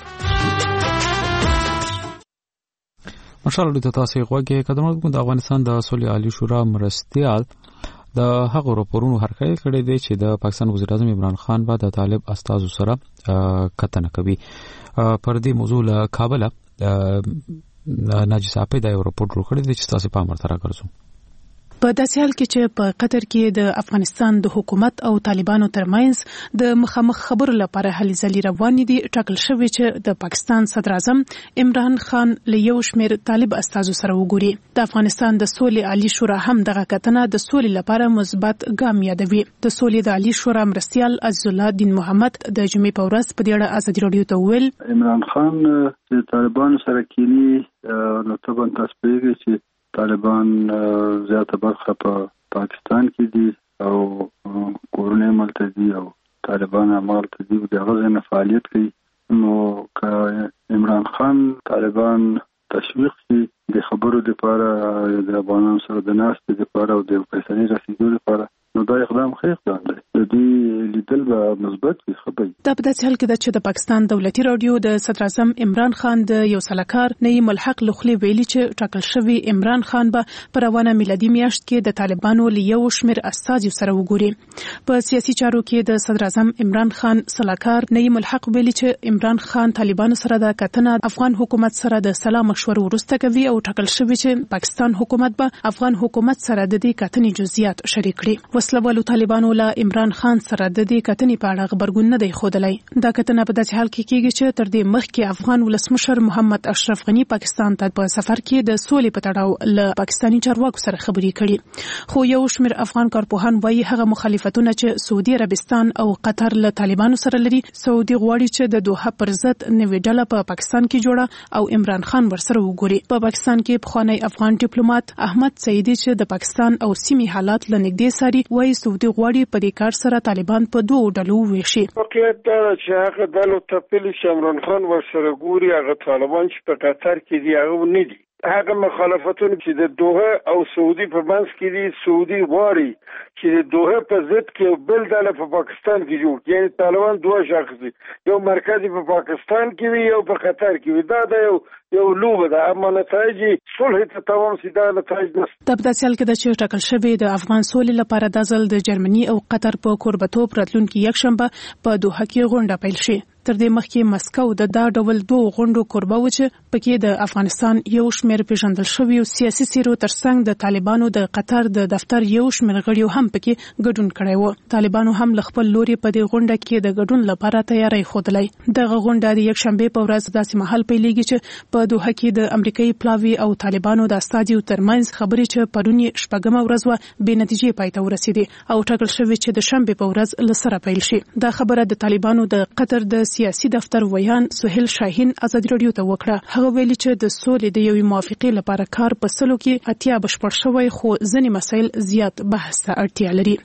مشال ریډیو ته تاسو غوږی کډونکو د افغانستان د سولې عالی شورا مرستيال د هغو راپورونو هرکلی کړی دی چې د پاکستان وزیر اعظم عمران خان به د طالب استازو سره کتنه کوي. پر دې موضوع له کابل ناجی صاحب دا یو راپور جوړ کړی دی چې تاسو په امر تر راګرځو. په داسې حال کې چې په قطر کې د افغانستان د حکومت او طالبانو ترمنځ د مخامخ خبرو لپاره هلې ځلې روانې دي، ټاکل شوی چې د پاکستان صدر اعظم عمران خان له یو شمېر طالب استازو سره وګوري. د افغانستان د سولې عالی شورا هم دغه کتنه د سولې لپاره مثبت ګام یادوي. د سولې د عالی شورا مرستیال عزیز الله دین محمد د جمعې په ورځ په دې اړه ازادي راډیو ته وویل عمران خان د طالبانو سره کینی نو طبعا تاسو پیږئ چې طالبان زیاته برخه په پاکستان کې دي او کورونه ملته دي او طالبان عمالته دي د هغه نه فعالیت کوي. نو که عمران خان طالبان تشویق کړي د خبرو لپاره د افغانانو سره د ناستې لپاره او د فیصلې رسیدو لپاره، نو دا اقدام ښه اقدام دی. د دې لیدل به مثبت وي. خبري دا په داسې حال کې ده چې د پاکستان دولتي رادیو د صدر اعظم عمران خان د یو سلاکار نیم الحق لخوا ویلي چې ټاکل شوی عمران خان به پر روانه میلادي میاشت کې د طالبانو لیو شمیر استازي سره وګوري. په سیاسي چارو کې د صدر اعظم عمران خان سلاکار نیم الحق ویلي چې عمران خان طالبانو سره د کتنه افغان حکومت سره د سلا مشورو وروسته کوي او ټاکل شوی چې پاکستان حکومت به افغان حکومت سره د دې کتنې جزئیات شریک کړي. وسلوالو طالبانو له عمران خان سره د دې کتنې په اړه خبرګون نه دی ښودلی. دا کتنه په داسې حال کې کیږي چې تر دې مخکې افغان ولسمشر محمد اشرف غنی پاکستان ته په سفر کې د سولې په تړاو له پاکستاني چارواکو سره خبرې کړي، خو یو شمېر افغان کارپوهان وایي هغه مخالفتونه چې سعودي عربستان او قطر له طالبانو سره لري، سعودي غواړي چې د دوحه پر ضد نوې ډله په پاکستان کې جوړه او عمران خان ورسره وګوري. په پاکستان کې پخوانی افغان ډیپلوماټ احمد سعیدي چې د پاکستان او سیمې حالات لنګدې ساري وایي سعودي غواړي په دې کار سره طالبان په دوه ډلو ویشي. واقعیت دا چې هغه ډلو ته پلی چې عمران خان ورسره ګوري، هغه طالبان چې په قطر کې دي هغه نه دي. هغه مخالفتونه چې د دوحه او سعودي په منځ کې دي، سعودي غواړي چې د دوحه په ضد کې بل ډله په پاکستان کې جوړ کړي. یعنې طالبان دوه شاخص دي، یو مرکزي په پاکستان کې وي، یو په قطر کې وي. دا د یو یو لوبه ده، اما نتایج صلح ته تمام سي دا نتایج نشته. د په داسې حال کې د چې ټاکل شوی د افغان سولې لپاره د ځل د جرمني او قطر په کوربتوب راتلونکي یکشنبه په دوحه کې غونډه پیل شي. تر دې مخکې مسکو د دا ډول دوه غونډو کوربه و چې پکې د افغانستان یو شمېر پیژندل شوی او سیاسي سیرو ترڅنګ د طالبانو د قطر د دفتر یو شمېر غړیو هم پکې ګډون کړی و. طالبانو هم له خپل لوري په دې غونډه کې د ګډون لپاره تیاری ښودلی. دغه غونډه د یکشنبه په ورځ داسې مهال پیلېږي چې په دوحه کې د امریکایي پلاوي او طالبانو د استازیو ترمنځ خبرې چې پرون شپږمه ورځ و بې نتیجې پای ته ورسېدې او ټاکل شوی چې د شنبه په ورځ له سره پیل شي. دا خبره د طالبانو د قطر د سیاسي دفتر ویان سهیل شاهین ازادي رادیو ته وکړه. هغه ویلي چې د سولې د یوې موافقې لپاره کار په سلو کې اتیا بشپړ شوی، خو ځینې مسایل زیات بحث ته اړتیا لري.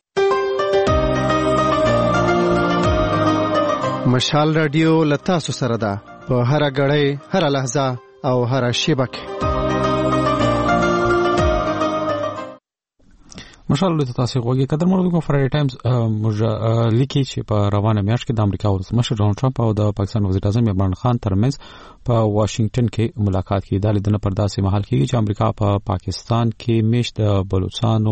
مشال رادیو لتا سره ده په هر غړې، هر لحظه او هر شیبه کې. مشال له تاسو غوږی قدر مړو فرایډ ټایمز موږ لیکي چې په روانه میاشت کې د امریکا ولسمشر ډونالد ټرمپ او د پاکستان وزیر اعظم عمران خان ترمنځ په واشنگټن کې ملاقات کې د لیدنې پر داسې مهال کې چې امریکا په پاکستان کې میشت د بلوچستانو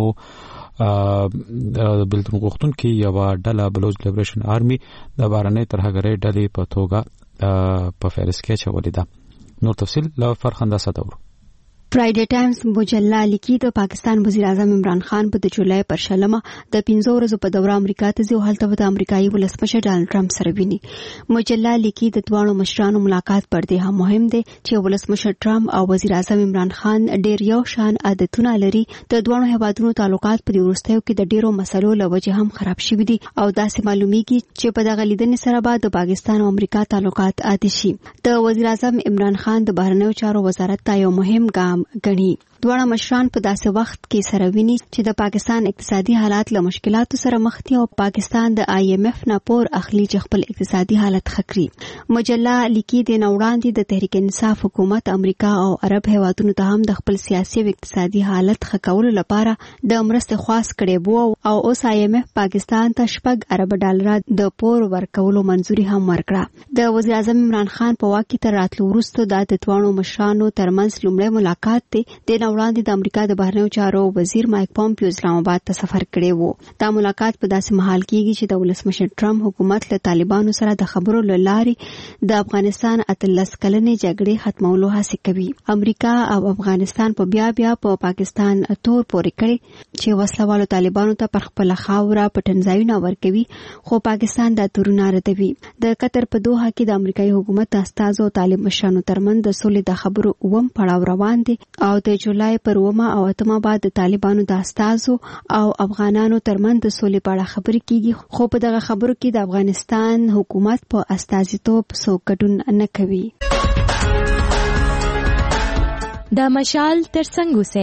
بلتون غوښتونکو یو ډله بلوچ لیبریشن آرمي د بارنې ترهګرۍ ډلې په توګه په فهرست کې چولې ده. نور تفصیل له فرخنده صدور. فرایډے ټایمز مجله لیکي د پاکستان وزیر اعظم عمران خان په د جولای پر شلمه د پنځو ورځو په دوره امریکا ته ځي او هلته د امریکایي ولسمشر ډانلډ ټرمپ سره ویني. مجله لیکي د دوه مشرانو ملاقات پر دې هم مهم دی چې ولسمشر ټرمپ او وزیر اعظم عمران خان ډېر یو شان عادتونه لري. د دوه هیوادونو تعلقات په دې وروستیو کې د ډېرو مسلو له وجې هم خراب شوي دي او داسې معلومیږي چې په دغه لیدنې سره به د پاکستان او امریکا تعلقات عادي شي. د وزیر اعظم عمران خان د بهرنیو چارو وزارت ته یو مهم ګام غني. دواړه مشران په داسې وخت کې سره ویني چې د پاکستان اقتصادي حالات له مشکلاتو سره مخ دي او پاکستان د آی ایم ایف نه پور اخلي چې خپل اقتصادي حالت خکري. مجله لیکي د نوړاندې د تحریک انصاف حکومت امریکا او عرب هیوادونو ته هم د خپل سیاسي او اقتصادي حالت خکولو لپاره د مرستې خواست کړي وو او اوس آی ایم ایف پاکستان ته شپږ ارب ډالر د پور ورکولو منځوري هم ورکړه. د وزیر اعظم عمران خان په واک کې تر راتلو وروسته د دوه مشرانو ترمنځ لومړی ملاقات دی. د وړاندې د امریکا د بهرنیو چارو وزیر مایک پومپیو اسلام آباد ته سفر کړی وو. دا ملاقات په داسې مهال کېږي چې د ولسمشر ټرمپ حکومت له طالبانو سره د خبرو له لارې د افغانستان اتلس کلنې جګړې ختمولو هڅه کوي. امریکا او افغانستان په بیا بیا په پاکستان تور پورې کړي چې وسلوالو طالبانو ته پر خپل خاوره پټنځایونه ورکوي، خو پاکستان دا تورونه ردوي. د قطر په دوحه کې د امریکایي حکومت استازو او طالب مشرانو ترمنځ د سولې د خبرو اووم پړاو روان دي او د جولای پر اومه او اتمه بعد د طالبانو د استازو او افغانانو ترمنځ د سولې په اړه خبرې کیږي، خو په دغه خبرو کې د افغانستان حکومت په استازیتوب څوک ګډون نه کوي. د مشال ترڅنګ اوسه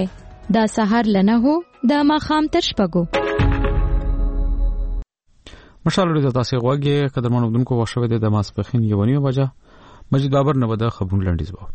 دا سهار لنه هو دا ماخام تر شپږو. مشال د تاسو غوږی قدرمنو دونکو وشوي د ماسپخین یو نیمه بجه مجید بابر نه بده خبرونه لنډیز وو.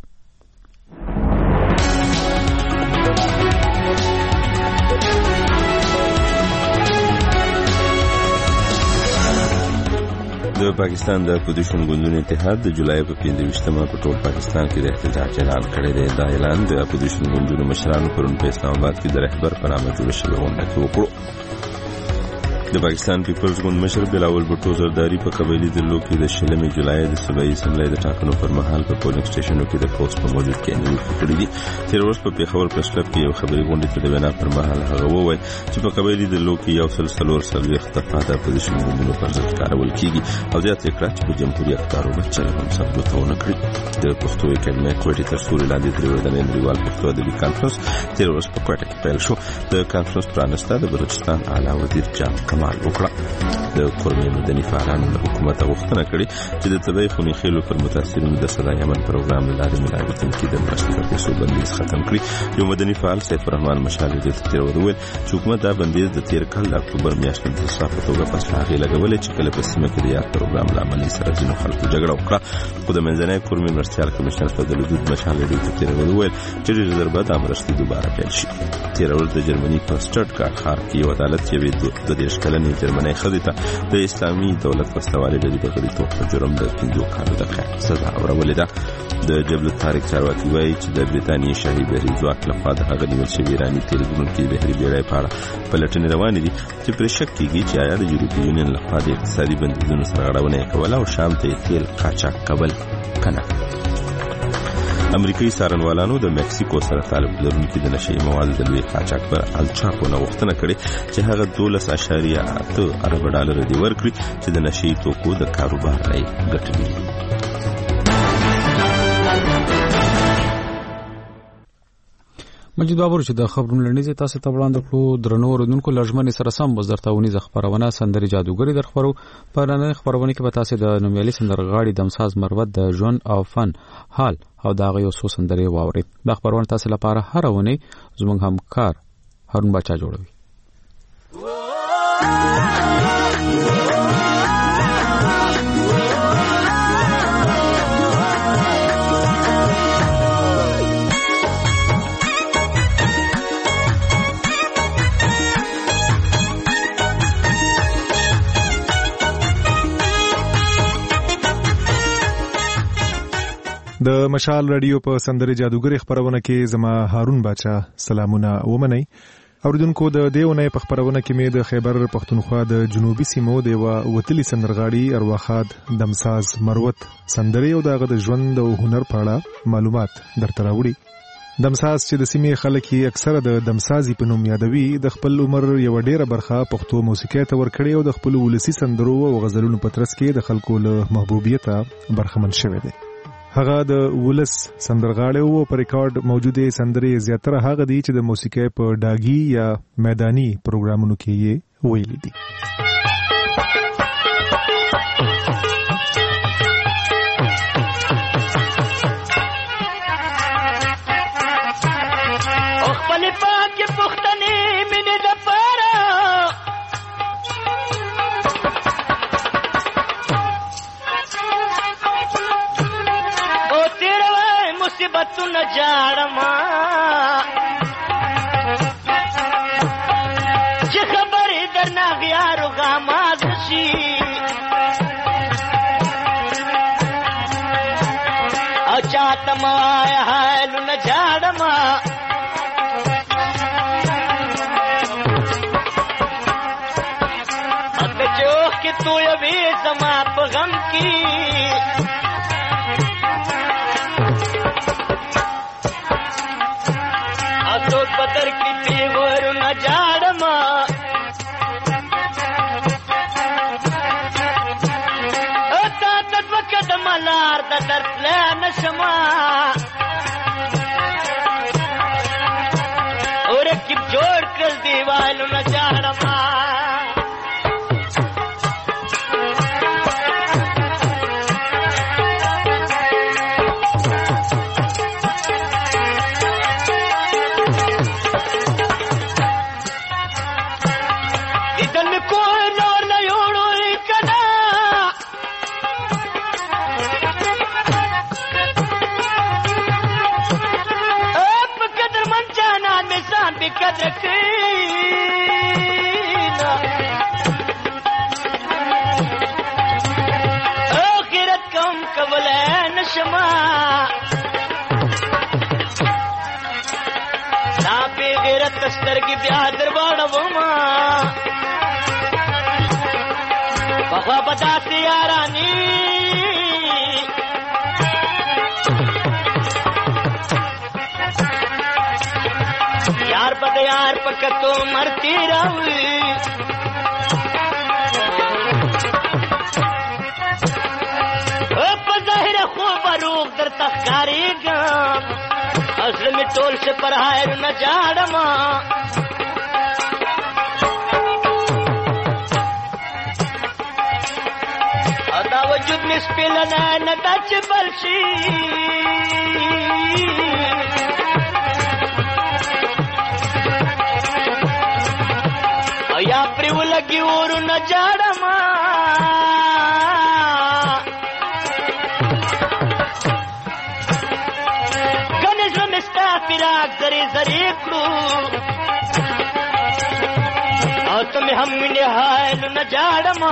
د پاکستان د اپوزیشن ګوندونو اتحاد د جولای په پنځه ویشتمه په ټول پاکستان کې د احتجاج اعلان کړی دی. دا اعلان د اپوزیشن ګوندونو مشرانو پرون په اسلام آباد کې د رهبر په نامه جوړ شوی غونډه کې وکړو. د پاکستان پیپلز ګوند مشر بلاول بټو زرداری په قبایلی ضلعو کې د شلمې جولای د صوبایي اسمبلی د ټاکنو پر مهال په پولینګ سټیشنونو کې د پوسټ په موجود کې نیوکې کړې دي. تیر ورځ په پیښور پریس کلب کې یو خبري غونډه کې د وینا پر مهال هغه وویل چې په قبایلی ضلعو کې یو سل څلور څلوېښت دفعه د اپوزیشن ګوندونو پر ضد کارول کیږي او زیاته یې کړه چې په جمهوریت اقدارو به چل هم ثبت ونه کړي. د پښتو اکیډمي کوټې تر سوري لاندې درې ورځې نړیوال پښتو ادبي کانفرنس تیر ورځ په کوټه کې پیل شو. د کانفرنس پرانسته د بلوچستان اعلی وزیر جان کمال وکړه. د کورنۍ مدني فعالانو له حکومت غوښتنه کړې چې د طبي خونې خېلو پر متاثرینو د صدا یمن پروګرام لارې ملاوتن کې د مرستې په پیسو بندیز ختم کړي. یو مدني فعال سیف الرحمن مشال دې تیر ورویل چې حکومت دا بندیز د تیر کال د اکتوبر میاشتې د صفه په توګه پس لاغې لګولې چې کله په سیمه کې د یاد پروګرام لامل سره ځینو خلکو جګړه وکړه. خو د منځنۍ کورنۍ مرستيال کمشنر فضل الدود مشال دې تیر ورویل چې د ضربه د مرستې دوباره پیل شي. تیر ورځ د جرمني په سټټګارټ ښار کې یو عدالت یې د دېرش کلنې جرمنۍ ښځې ته د اسلامي دولت وسوالې ډلې د غړیتوب په جرم د پنځو کالو د قید سزا ورولې ده. د جبل الطارق چارواکي وایي چې د برېټانیا شاهي بحري ځواک لخوا د هغه نیول شوي ایراني تیل ګڼونکي بحري بیړۍ په اړه پلټنې روانې دي چې پرې شک کېږي چې آیا د یورپي یونین لخوا د اقتصادي بندیزونو سره غړونه یې کوله او شام ته یې تیل قاچاق کول که نه. امریکایي څارنوالانو د مکسیکو سره تعلق لرونکي د نشهیي موادو د لوی قاچاقبر الچاپو نه غوښتنه کړې چې هغه دولس اعشاریه اته ارب ډالر دې ورکړي چې د نشهیي توکو د کاروبار نه ګټلي. مجید بابر چې د خبرونو لنډیز تاسو ته وړاندې کړو. درنو اوریدونکو لږمنې سره سم وزارت ونیزه خبرونه سندري جادوګری در خبرو په نن خبرونه کې به تاسو د نومیالي سندرغاړي دمساز مروت د ژوند او فن حال او دا غي اوسو سندري واوري. د خبرونه تاسو لپاره هر ونه زموږ همکار هارون بچا جوړوي. د مشال رادیو په سندري جادوګری خبرونه کې زما هارون بچا سلامونه ومنئ. اوریدونکو د دیونه په خبرونه کې مې د خیبر پختونخوا د جنوبي سیمو د وتلی سندرغاړي ارواخاد دمساز مروت سندري او دغه د ژوند او هنر په اړه معلومات درته راوړي. دمساز چې د سیمې خلک یې اکثره د دمسازي په نوم یادوي د خپل عمر یو ډیره برخه پښتو موسیقۍ ته ورکړي او د خپل ولسی سندرو او غزلونو په ترڅ کې د خلکو له محبوبیت برخمن شوی دی. هغه د ولس سندرغاړي او په ریکارډ موجوده سندري زیاتره هغه دي چې د موسیقۍ په ډاګي یا میداني پروګرامونو کې یې ویلي دي. بتون جاړما چې خبرې درنه غیارو غاماز شي او چاته مای حالو نه جاړما اته چوک کې تو یې زما په غم کې بدر کی پیغور نہ جاڑما اتا تد وقت ملار د درد لا نشما اور کی جوڑ کر دیوالو نہ جاڑما شما دا بی غیرت سترګې بیا درواړوما بخوا بداسې یارانی یار بد یار پکتو مرتی راوی په ظاهر خوب روغ در تخکاریږم اصل می ټول سے پر هایر نه جاړما ادا وجود می سپیل نه نه دچ بلشي یا پریو لګي ور نه جاړما فراق زری زری کړو او ته هم نه حال نه جاړما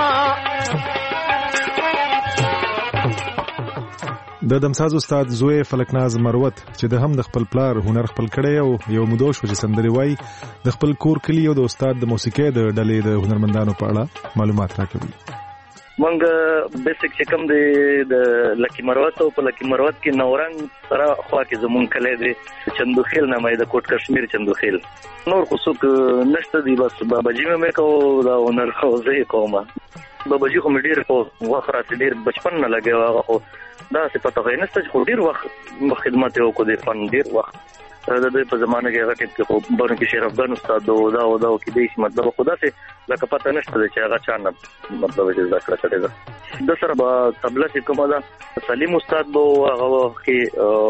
د دمساز استاد زوی فلکناز مروت چې د هم د خپل پلار هنر خپل کړي او یو مدوش وجه سندري وای د خپل کور کلی او د استاد د موسیقي د ډلې د هنرمندانو په اړه معلومات راکوي. مونږ بیسیک چې کوم دی د لکی مروت او په لکی مروت کې نورنګ سره خوا کې زمون کلی دی چندوخیل نامه د کوټ کشمیر چندوخیل نور خو څوک نشته دی بس باباجي مې کو دا هنر خو زه کومه باباجي خو مې ډېر خو وخت راته ډېر بچپن نه لګي هغه خو دا څه پته غي نشته خو ډېر وخت خدمت یې وکړ د فن ډېر وخت د دې په زمانه کې هغه کې خو بانو کې شریف ګان استاد دا او دا کې دې مطلب خدا سي لکه پته نشته چې هغه چانه مطلب چې ذکر کړی دا د سره با تبله چې کومه ده سلیم استاد بو هغه کې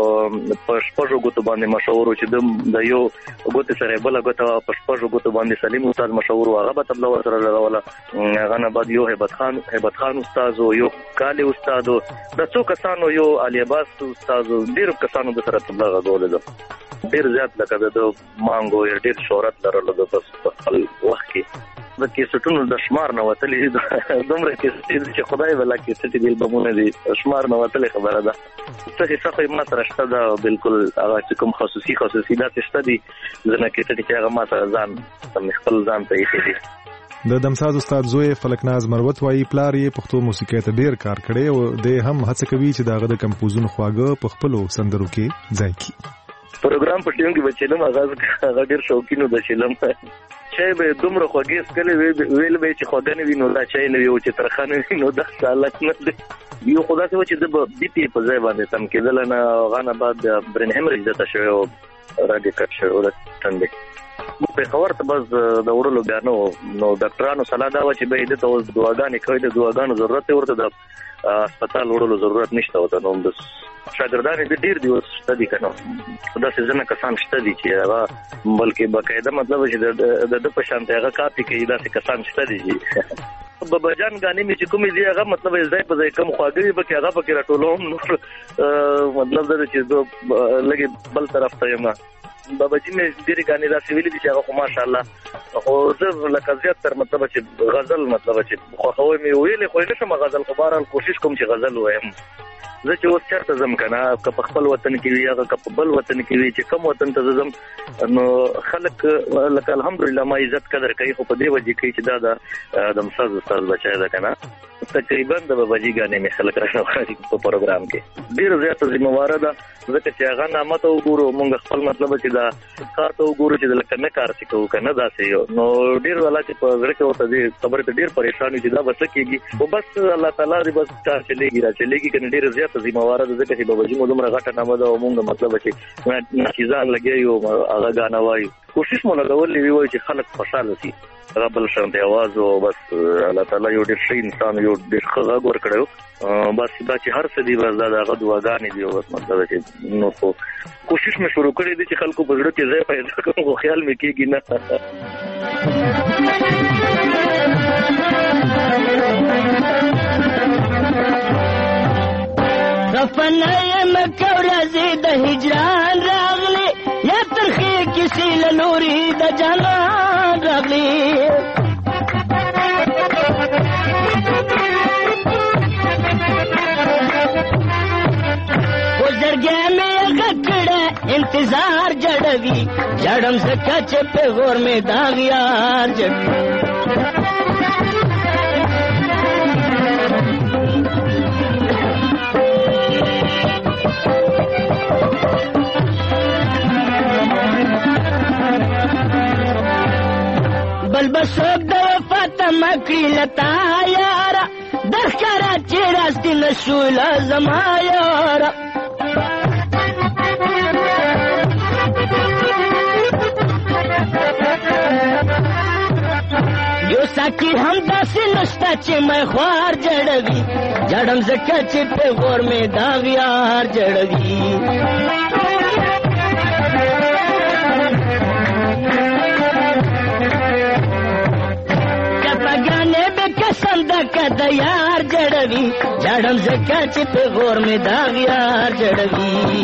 پښپژو غوته باندې مشهور چې د یو غوته سره بل غوته پښپژو غوته باندې سلیم استاد مشهور هغه به تبله سره لګوله هغه نه بعد یو هیبت خان هیبت خان استاد او یو کالی استاد د څو کسانو یو علي عباس استاد ډیر کسانو د سره تبله غوړل ډیر زیات لکه د مانګو ډیر شهرت لرلو د بس په خپل وخت کې د کیسټونو د شمار نه وتلې دومره چې خدای ولا کیسټي دی بمونه دي شمار نه وتلې خبره ده څه څه ما سره شته دا بالکل هغه چې کوم خصوصي خصوصي دا شته دي ځنه کیسټي چې هغه ما سره ځان تم خپل ځان ته یې دي. د دمساز استاد زوی فلکناز مروت وایي پلار یې پښتو موسیقۍ ته ډیر کار کړی او د هم هڅه کوي چې داغه د کمپوزونو خواږه په خپلو سندرو کې ځای کړي. پروګرام په ټیم کې بچلم هغه هغه ډیر شوقینو د چلم چې به دومره خوږې سکلې ویل به چې خوګنه وینو دا چې نه یو چې ترخانه وینو دا سالک نه دی یو خدای ته چې د بي پي په ځای باندې تم کېدل نه غانه بعد برین هیمریج د تشو راډي کټ شو ورته په خبر ته بس د وړلو بیا نو نو ډاکټرانو صلاح دا و چې به د توس دواګانې کوي د دواګانو ضرورت ورته د هسپتال وړلو ضرورت نشته وته نو بس شاګردان دې ډیر دی ورسته دي کنه دا څه ځنه کسان شته دي چې هغه بلکې باقاعده مطلب چې د د په شان ته هغه کاپي کوي دا څه کسان شته دي بابا جان غانې مې چې کومې دی هغه مطلب ځای په ځای کم خواږي به هغه پکې راټولوم مطلب دا چې لګي بل طرف ته یم بابا جی مې ډېر غانې دا سویلې دي چې هغه خو ماشاءالله خو زه لکه زیات تر مطلب چې غزل مطلب چې خو مې ویلې خو نشم غزل خو بهرحال کوشش کوم چې غزل وایم زه چې اوس چرته زم کنه که په خپل وطن کې وي هغه که په بل وطن کې وي چې کوم وطن ته زم نو خلک لکه الحمدلله ما عزت قدر کوي خو په دې وجه کې چې دا د مساز استاد بچای دا کنه تقریبا د باباجي غانې مې خلک راځي په پروګرام کې ډیر زیات ذمہوار ده ځکه چې هغه نامه ته وګورو مونږ خپل مطلب چې دا کار ته وګورو چې لکه نه کار سکو کنه دا سه یو نو ډیر ولا چې په ځړ کې وته دې خبره ته ډیر پریشان دي دا بس کېږي او بس الله تعالی دې بس کار چلےږي را چلےږي کنه ډیر زیات ذمہوار ده ځکه چې باباجي مو دومره غټه نامه ده او مونږ مطلب چې نشيزان لګي او هغه غانا وایي کوشش مو لګولې وی چې خلک خوشاله شي هغه بل شان دی आवाज او بس الله تعالی یو ډېر ښه انسان یو ډېر ښه غوړ کړو بس دا چې هر څه دی بس دا هغه دعاګانې دی او بس مطلب چې نو خو کوشش مې شروع کړې دي چې خلکو په زړه کې ځای پیدا کړم خو خیال مې کېږي نه رفنای مکولا زید هجران راغلی یا ترخی کسی لنوری د جانان راغلی زړګی مې هغه کړه انتظار جړوي جړم زکه چې په غور مې داغ یار جړوي بل بسوک د وفات مکړي لتا یارا د ښکارا چې راستي نشول زما یارا یو ساکی هم داسې نشته چې مې خوار جړوي جړم زکه چې په غور مې داغ یار جړوي سندکه د یار جړوي جړم زکه چې په غور مې داغ یار جړوي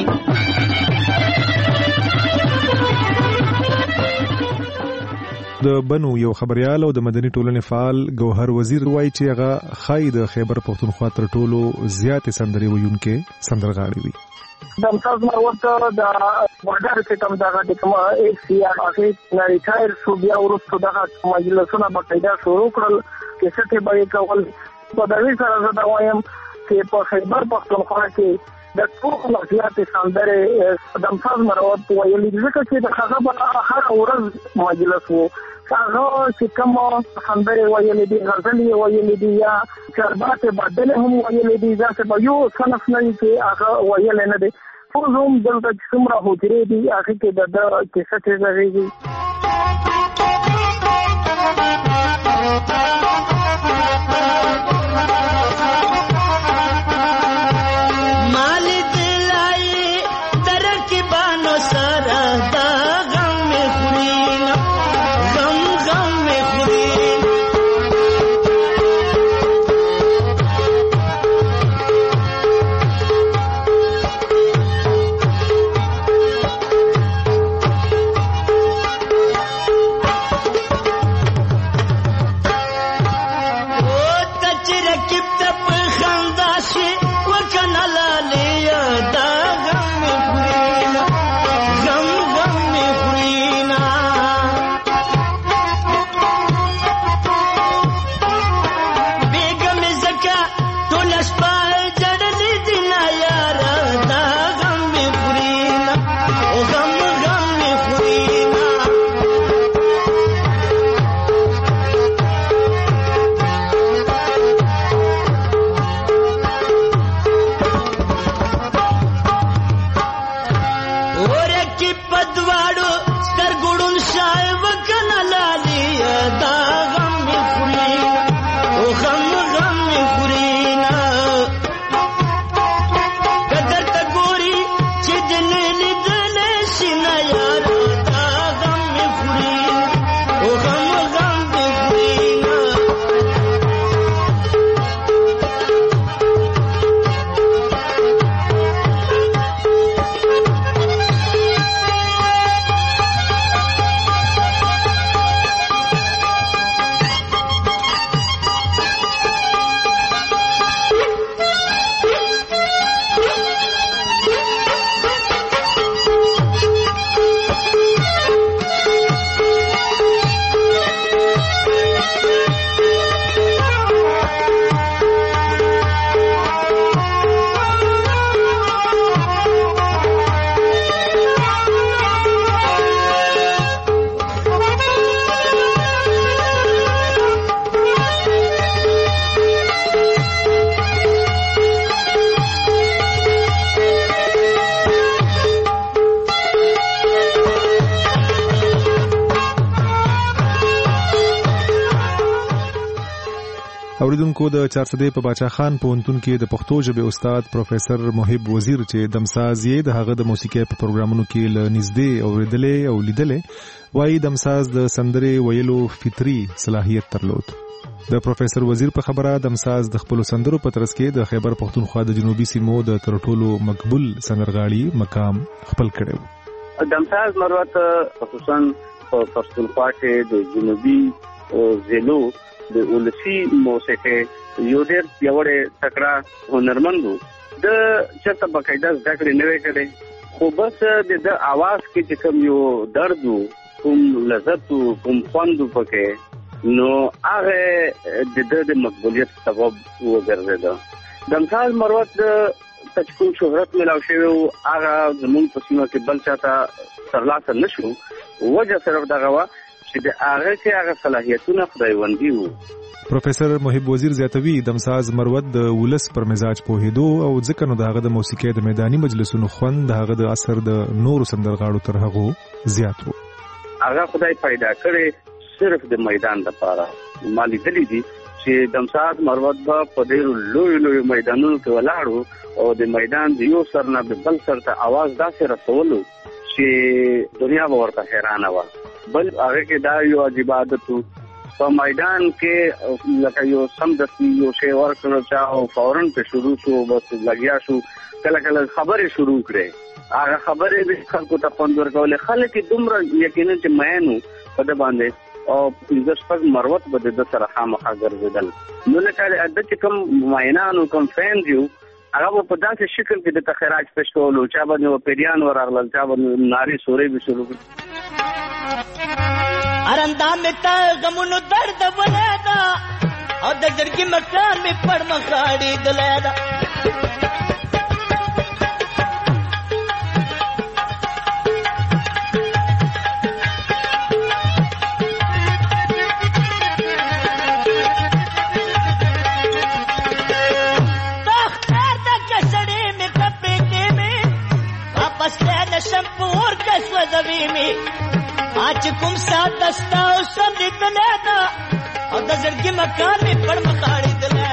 د بنو یو خبريال او د مدني ټولنې فعال ګوهر وزیر وایي چې هغه خای د خیبر پختونخوا تر ټولو زیاتې سندرې ویونکې سندرغاړي وي د امتاز مروت د بارډر کې کوم دغه د کوم ایک سی آر اخی نه ریټایر شو بیا ورسته دغه مجلسونه باقاعده شروع کړل کیسه ته به کول په دغه سره زه دا وایم چې په خیبر پختونخوا کې د ټولو زیاتې سندرې د امتاز مروت ویلي ځکه چې د هغه په هر ورځ مجلس وو هغه چې کوم سندرې ویلې دي غزلې ویلې دي یا چربات بدل هم ویلې دي ځکه په یو صنف نه کې هغه ویلې نه دي ټول هم دلته څومره هوجرې دي هغه کې د کیسه ته ځایږي مال دلای ترکی بانو سره دا غم می خورین غم غم می خورین اوریدونکو د چارسدې په باچا خان پوهنتون کې د پښتو ژبې استاد پروفیسور محب وزیر چې دمساز یې د هغه د موسیقي په پروګرامونو کې ل نږدې اوریدلې او لیدلې وایي دمساز د سندرې ویلو فطري صلاحیت درلود د پروفیسور وزیر په خبره دمساز د خپل سندرو په ترڅ کې د خیبر پختونخوا د جنوبي سیمو د تر ټولو مقبول سندرغاړي مقام خپل کړو دمساز مروت خصوصا په پختونخوا کې د جنوبي ضلعو د ولسی موسیقي یو ډېر پیاوړی تکړه هنرمند د چېرته باقاعده زده کړې نه وې کړې، خو بس د د اواز کې چې کوم یو درد و، کوم لذت و، کوم خوند و پکې، نو هغه د د د مقبولیت سبب وګرځېده. دمساز مروت د تچکون شهرت ملاو شوی و، هغه زمونږ په سیمه کې بل چاته ترلاسه نه شو. وجه صرف دغه وه چې د هغه کې هغه صلاحیتونه خدایوندي وو. پروفیسر محب وزیر زیاتوي دمساز مروت د ولس پر مزاج پوهېدو او ځکه نو د هغه د موسیقۍ د میداني مجلسونو خوند د هغه د اثر د نورو سندرغاړو تر هغو زیات و. هغه خدای پیدا کړی صرف د میدان لپاره. ما لیدلی دي چې دمساز مروت به په ډېرو لویو لویو میدانونو کې ولاړ و او د میدان د یو سر نه بل سر ته اواز داسې رسولو چې دنیا به ورته حیرانه وه. بل هغه کې دا یو عجیب عادت و، په میدان کې لکه یو سمدستي یو شی ورکړو چا او فورن په شروع شو، بس لګیا شو، کله کله خبرې شروع کړې. هغه خبرې به خلکو ته خوند ورکولې. خلک دومره یقینا چې مینو په ده باندې او پنځه شپږ مروت به د سره خامخا ګرځېدل. نو لکه د چې کوم مینانو کوم فینز یو هغه به په داسې شکل کې د تخراج پیش کولو، چا باندې و پیریان ورغلل، چا باندې ناري سورې به شروع کړي. ارندا میں تا غمونو درد ولیدا او د زړګي مکان می پړ مخاړي دلیدا تختار د کسړې می کپې کې می واپس له شمپور کس وځوي می آج کوم سات دستا او سند دلیدا او د زړګي مکان می پړ مخاړي دلیدا.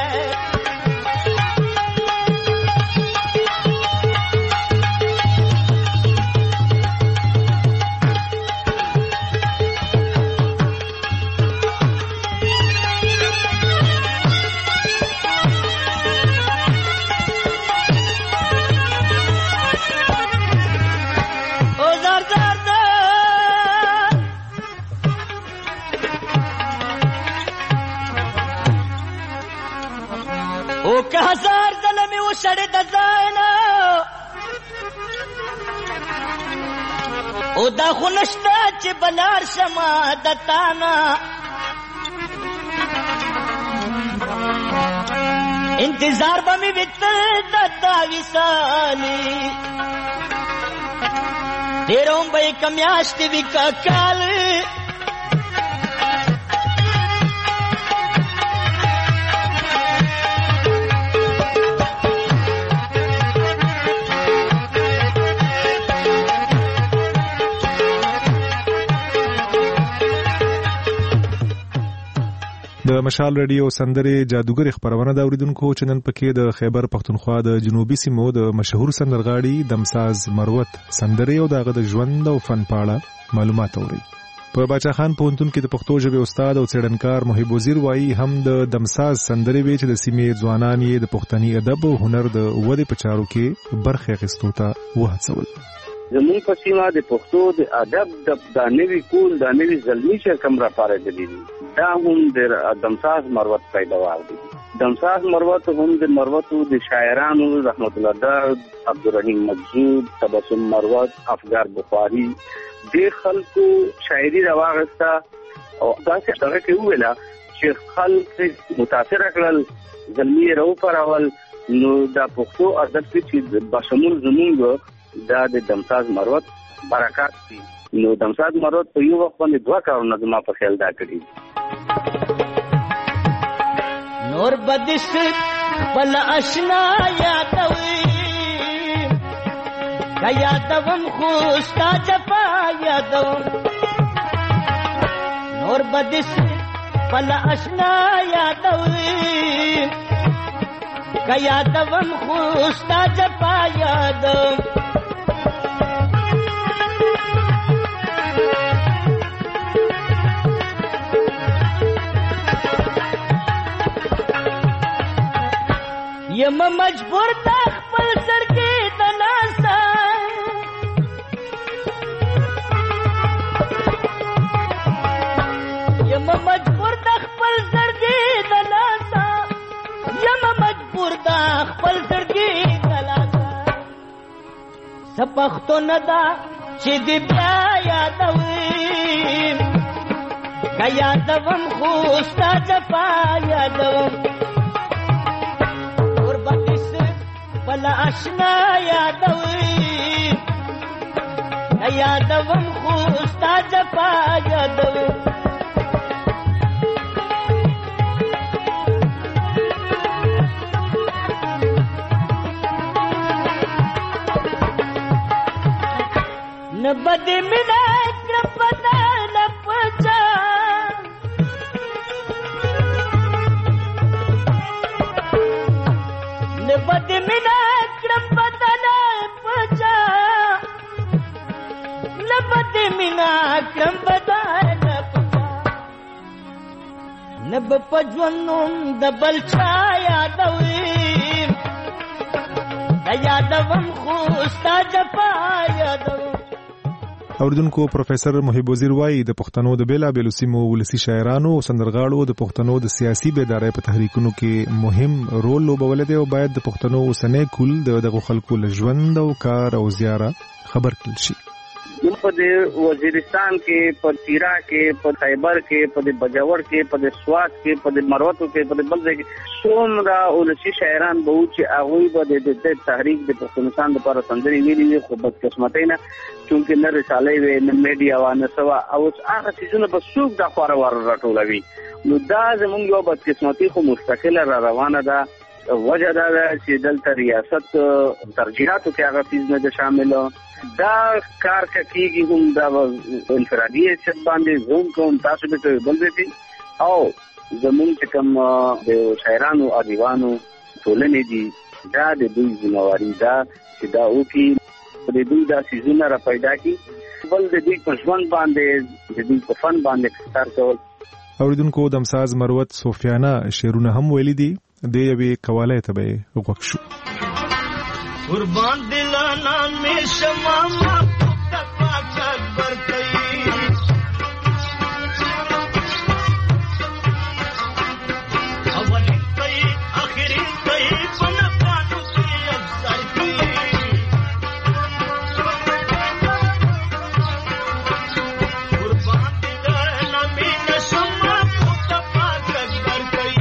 که هزار ظلمي وشړې د ځاینا او دا خو نشته چې بلار شمه د تانا انتظار به مې وتل د تاویسالي ډېروم به یې کمیاشتې وي که کال د مشال رادیو سندرې جادوګر خبرونه دا اوریدونکو چې نن پکې د خیبر پختونخوا د جنوبي سیمو د مشهور سندرغاړي دمساز مروت سندرې او دغه د ژوند او فن په اړه معلومات اوري. په باچا خان پوهنتون کې د پښتو ژبې استاد او څېړنکار محب وزیر وایي هم د دمساز سندرې وی چې د سیمې ځوانان یې د پښتني ادب او هنر د ودې په چارو کې برخه اخیستو ته وهڅول. زمون په سیمه د پښتو د ادب د نوي کول د نوي زلمی چې کوم را پاره دي دا هم د دمساز مروت پیداوار دي. دمساز مروت هم د مروتو د شاعرانو رحمت الله در، عبدالرحیم مجذوب، تبسم مروت، افغار بخاری د خلکو شاعري راوغسته او داسې هغه کې ویلا چې خلک متاثر کړل، زلمی راو پرول. نو د پښتو ادب کې بشمول زمونږ دا د دمساز مروت برکات دي. نو دمساز مروت په یو وخت باندې دوه کارونه زما په خیال دا کړي. نور بدس بل آشنا یادوي کا یادوم خوستا جفا یادوم نور بدس بل آشنا یادوي کا یادوم خوستا جفا یادوم یم مجبور تا خپل سر کې تناسا یم مجبور تا خپل سر کې تناسا یم مجبور تا خپل سر کې سپختون دا چې دی بیا یادوم که یادوم خو ستا جفا یادوم غربت صرف بلا اشنا یادوم که یادوم خو ستا جفا یادوم نبدی منا کرپتا نپچا نبدی منا کرپتا نپچا نبدی منا کرپتا نپچا نب پجونم دبل چا یادویم دا یادوم خوستا جپا یادوم اوریدونکو پروفیسر محب وزیر وایي د پښتنو د بیلا بیلو سیمو ولسی شاعرانو او سندرغاړو د پښتنو د سیاسي بیدارۍ په تحریکونو کې مهم رول لوبولی دی او باید د پښتنو اوسنی کول دغه خلکو له ژوند او کار او زیاره خبر کړل شي. په دې وزیرستان کې، په تیرا کې، په خیبر کې، په بجاور کې، په سوات کې، په مروتو کې، په بل ځای کې څومره ولسی شاعران به و چې هغوی به د تحریک د پښتونستان لپاره سندرې ویلي وي، خو بدقسمتۍ نه چونکې نه رسالۍ وې، نه میډیا وه، نه څه وه، او هغه څیزونه به څوک دا خواره واره راټولوي. نو دا زموږ یو بدقسمتي خو مستقله را روانه ده. وجه دا ده چې دلته ریاست ترجیحاتو کې هغه څیز نه ده شامل. دا کار کېږي هم دا انفرادي حیثیت باندې زوم کوم تاسو به کوئ بل ځای او زموږ چې کوم د شاعرانو ادیبانو ټولنې دي دا د دوی ذمہواري ده چې دا وکړي، د دوی دا څیزونه را پیدا کړي، بل د دوی په ژوند باندې د دوی په فن باندې کار کول. اوریدونکو د امساز مروت صوفیانه شعرونه هم ویلي دي، د یوې قواله ته به غوږ شو. قربان دلانا میں شما محبوب پاک اکبر کئی اولی کئی آخری کئی پنکانو کی افسر کی قربان دلانا میں شما محبوب پاک اکبر کئی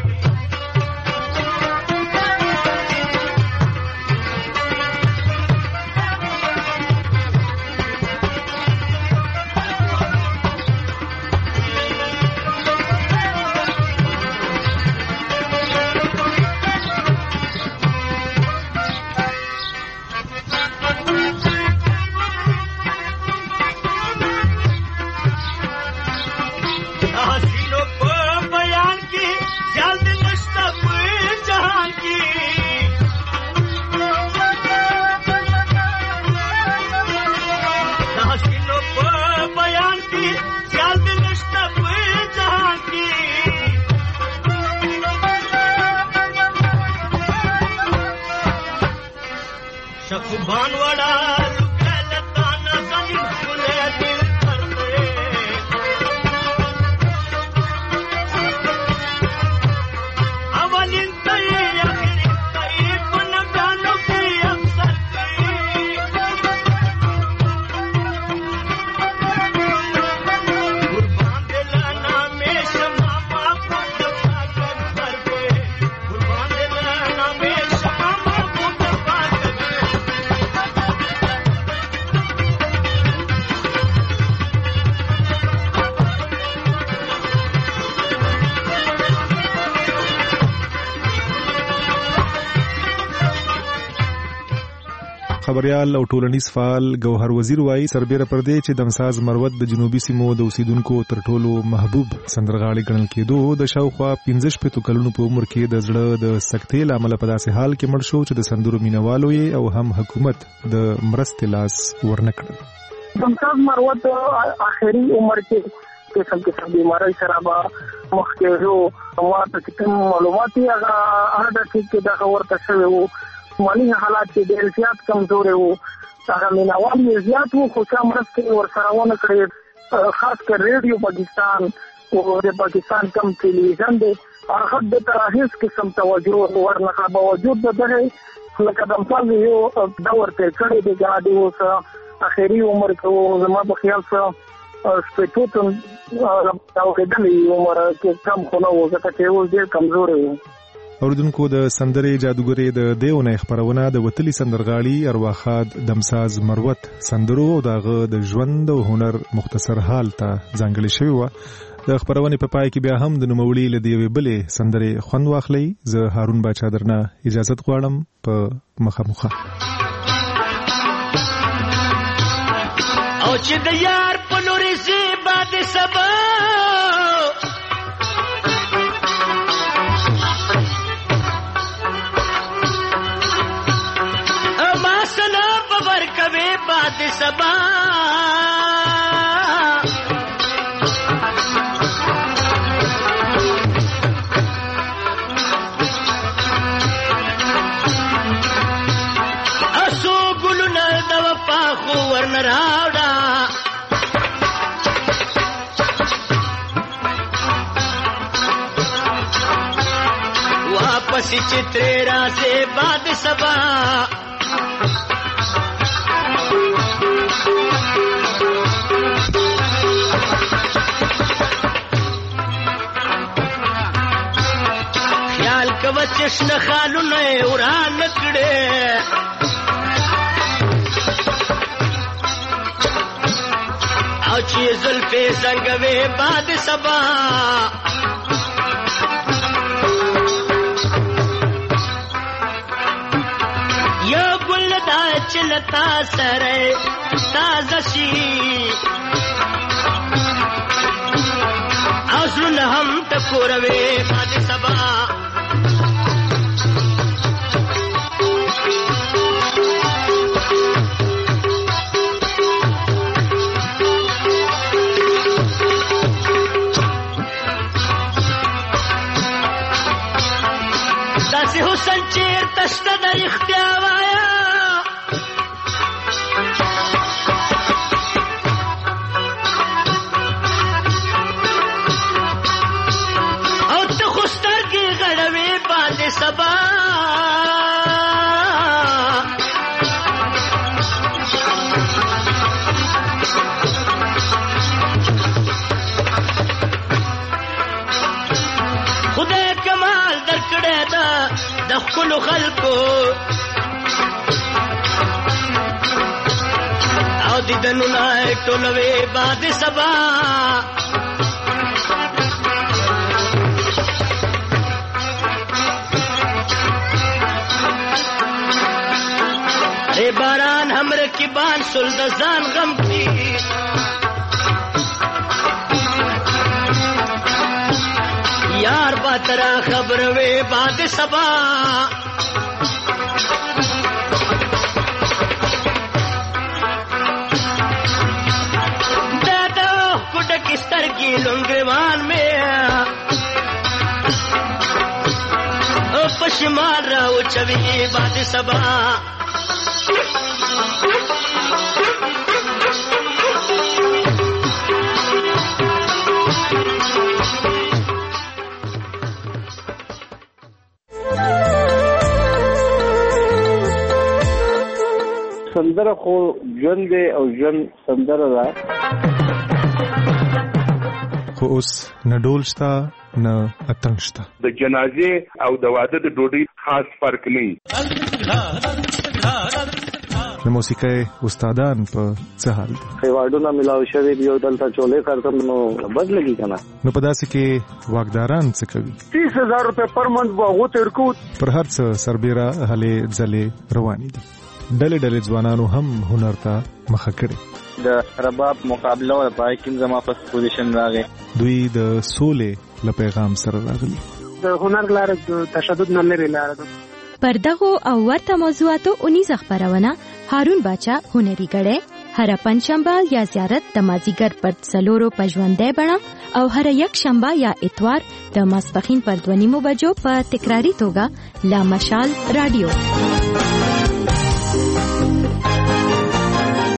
خبريال او ټولنیز فعال ګوهر وزیر وایي سربېره پر دې چې د امساز مروت د جنوبي سیمو د اوسیدونکو تر ټولو محبوب سندرغاړي ګڼل کېدو د شاوخوا پنځه شپېتو کلونو په عمر کې د زړه د سکتې له امله په داسې حال کې مړ شو چې د سندرو مینوالو یې او هم حکومت د مرستې لاس ورنه کړل. د امساز مروت آخري عمر کې قسم قسم بیماری سره به مخ کېږو. ما ته چې کوم معلومات یې هغه هغه کې دغه ورته شوی و، مالي حالات کې ډېر زیات کمزوري وو، هغه مینوال یې زیات وو، خو چا مرستې ورسره ونه کړې. خاص کر ریډیو پاکستان او د پاکستان کم ټلویزیون دی هغه د هیڅ قسم توجه ورنه باوجود د دغه لکه د مثال یو دور ته کړی دی چې د اوس اخري عمر کې زما په خیال سره سپیټوتن او کېدلې عمر کې کم خونه و ځکه چې اوس ډېر کمزوري و. اوردونکو د سندرې جادوګرې د دیونه خبرونه د وتلی سندرغاړي ارواخاد دمساز مروت سندرو او دغه د ژوند او هنر مختصر حال ته ځانګړي شوی و. د خبرونه په پای کې بیا هم د نوموړي لدی وی بلې سندرې خوند واخلي. زه هارون باچا درنه اجازه غواړم په مخامخه او چې د یار په لوري سي باد سبا باد سبا اسو ګلونه د وفا خو ورن راوړه واپس چترے را سے باد سبا خیال کوا چشن خالو نئے وران نکڑے او چی زلفے زنگوے باد سبا یو گل دا چلتا سرے تازشی اوزلن ہم تکوروے باد سبا داسی حسن چیر تشتا دا اختیار آیا او تخستر کی غڑوی باد سبا خدای کمال درکڑے دا دخل خلقو او دیدنو نائے ٹولوے باد سبا اے باران ہم رکبان سلدزان غم کی یار باترا خبر وے باد سبا دادا کٹک استر کی لنگریوان میں پشمال راو چوی باد سبا سندره خو ژوند دی او ژوند سندره ده خو اوس نه ډول شته نه اتنګ شته. د جنازې او د واده د ډوډۍ خاص فرق نه د موسیقۍ استادان په څه حال دي؟ ایوارډونه ملاو شوي دي او دلته چولې کارتم نو بد لګي کنه. نو په داسې کې واکداران څه کوي؟ تیس هزار روپے پر منت به هغو ته ورکو. پر هر څه سربیره هلې ځلې روانې دي. ډلې ډلې ځوانانو هم هنر ته مخه کړې. د رباب مقابله او پای کې زما په پوزیشن راغی. دوی د سولې له پیغام سره راغلي. د هنر لاره د تشدد نه لري لاره ده. پر دغه او ورته موضوعاتو اونیز خبرونه هارون باچا هنري غړې هر پنځشنبه یا زیارت د مازیګر پر څلورو پژوندې بڼه او هر یک شنبه یا اتوار د ماسپخین پر دوه نیمو بجو په تکراری توګه لا مشال رادیو.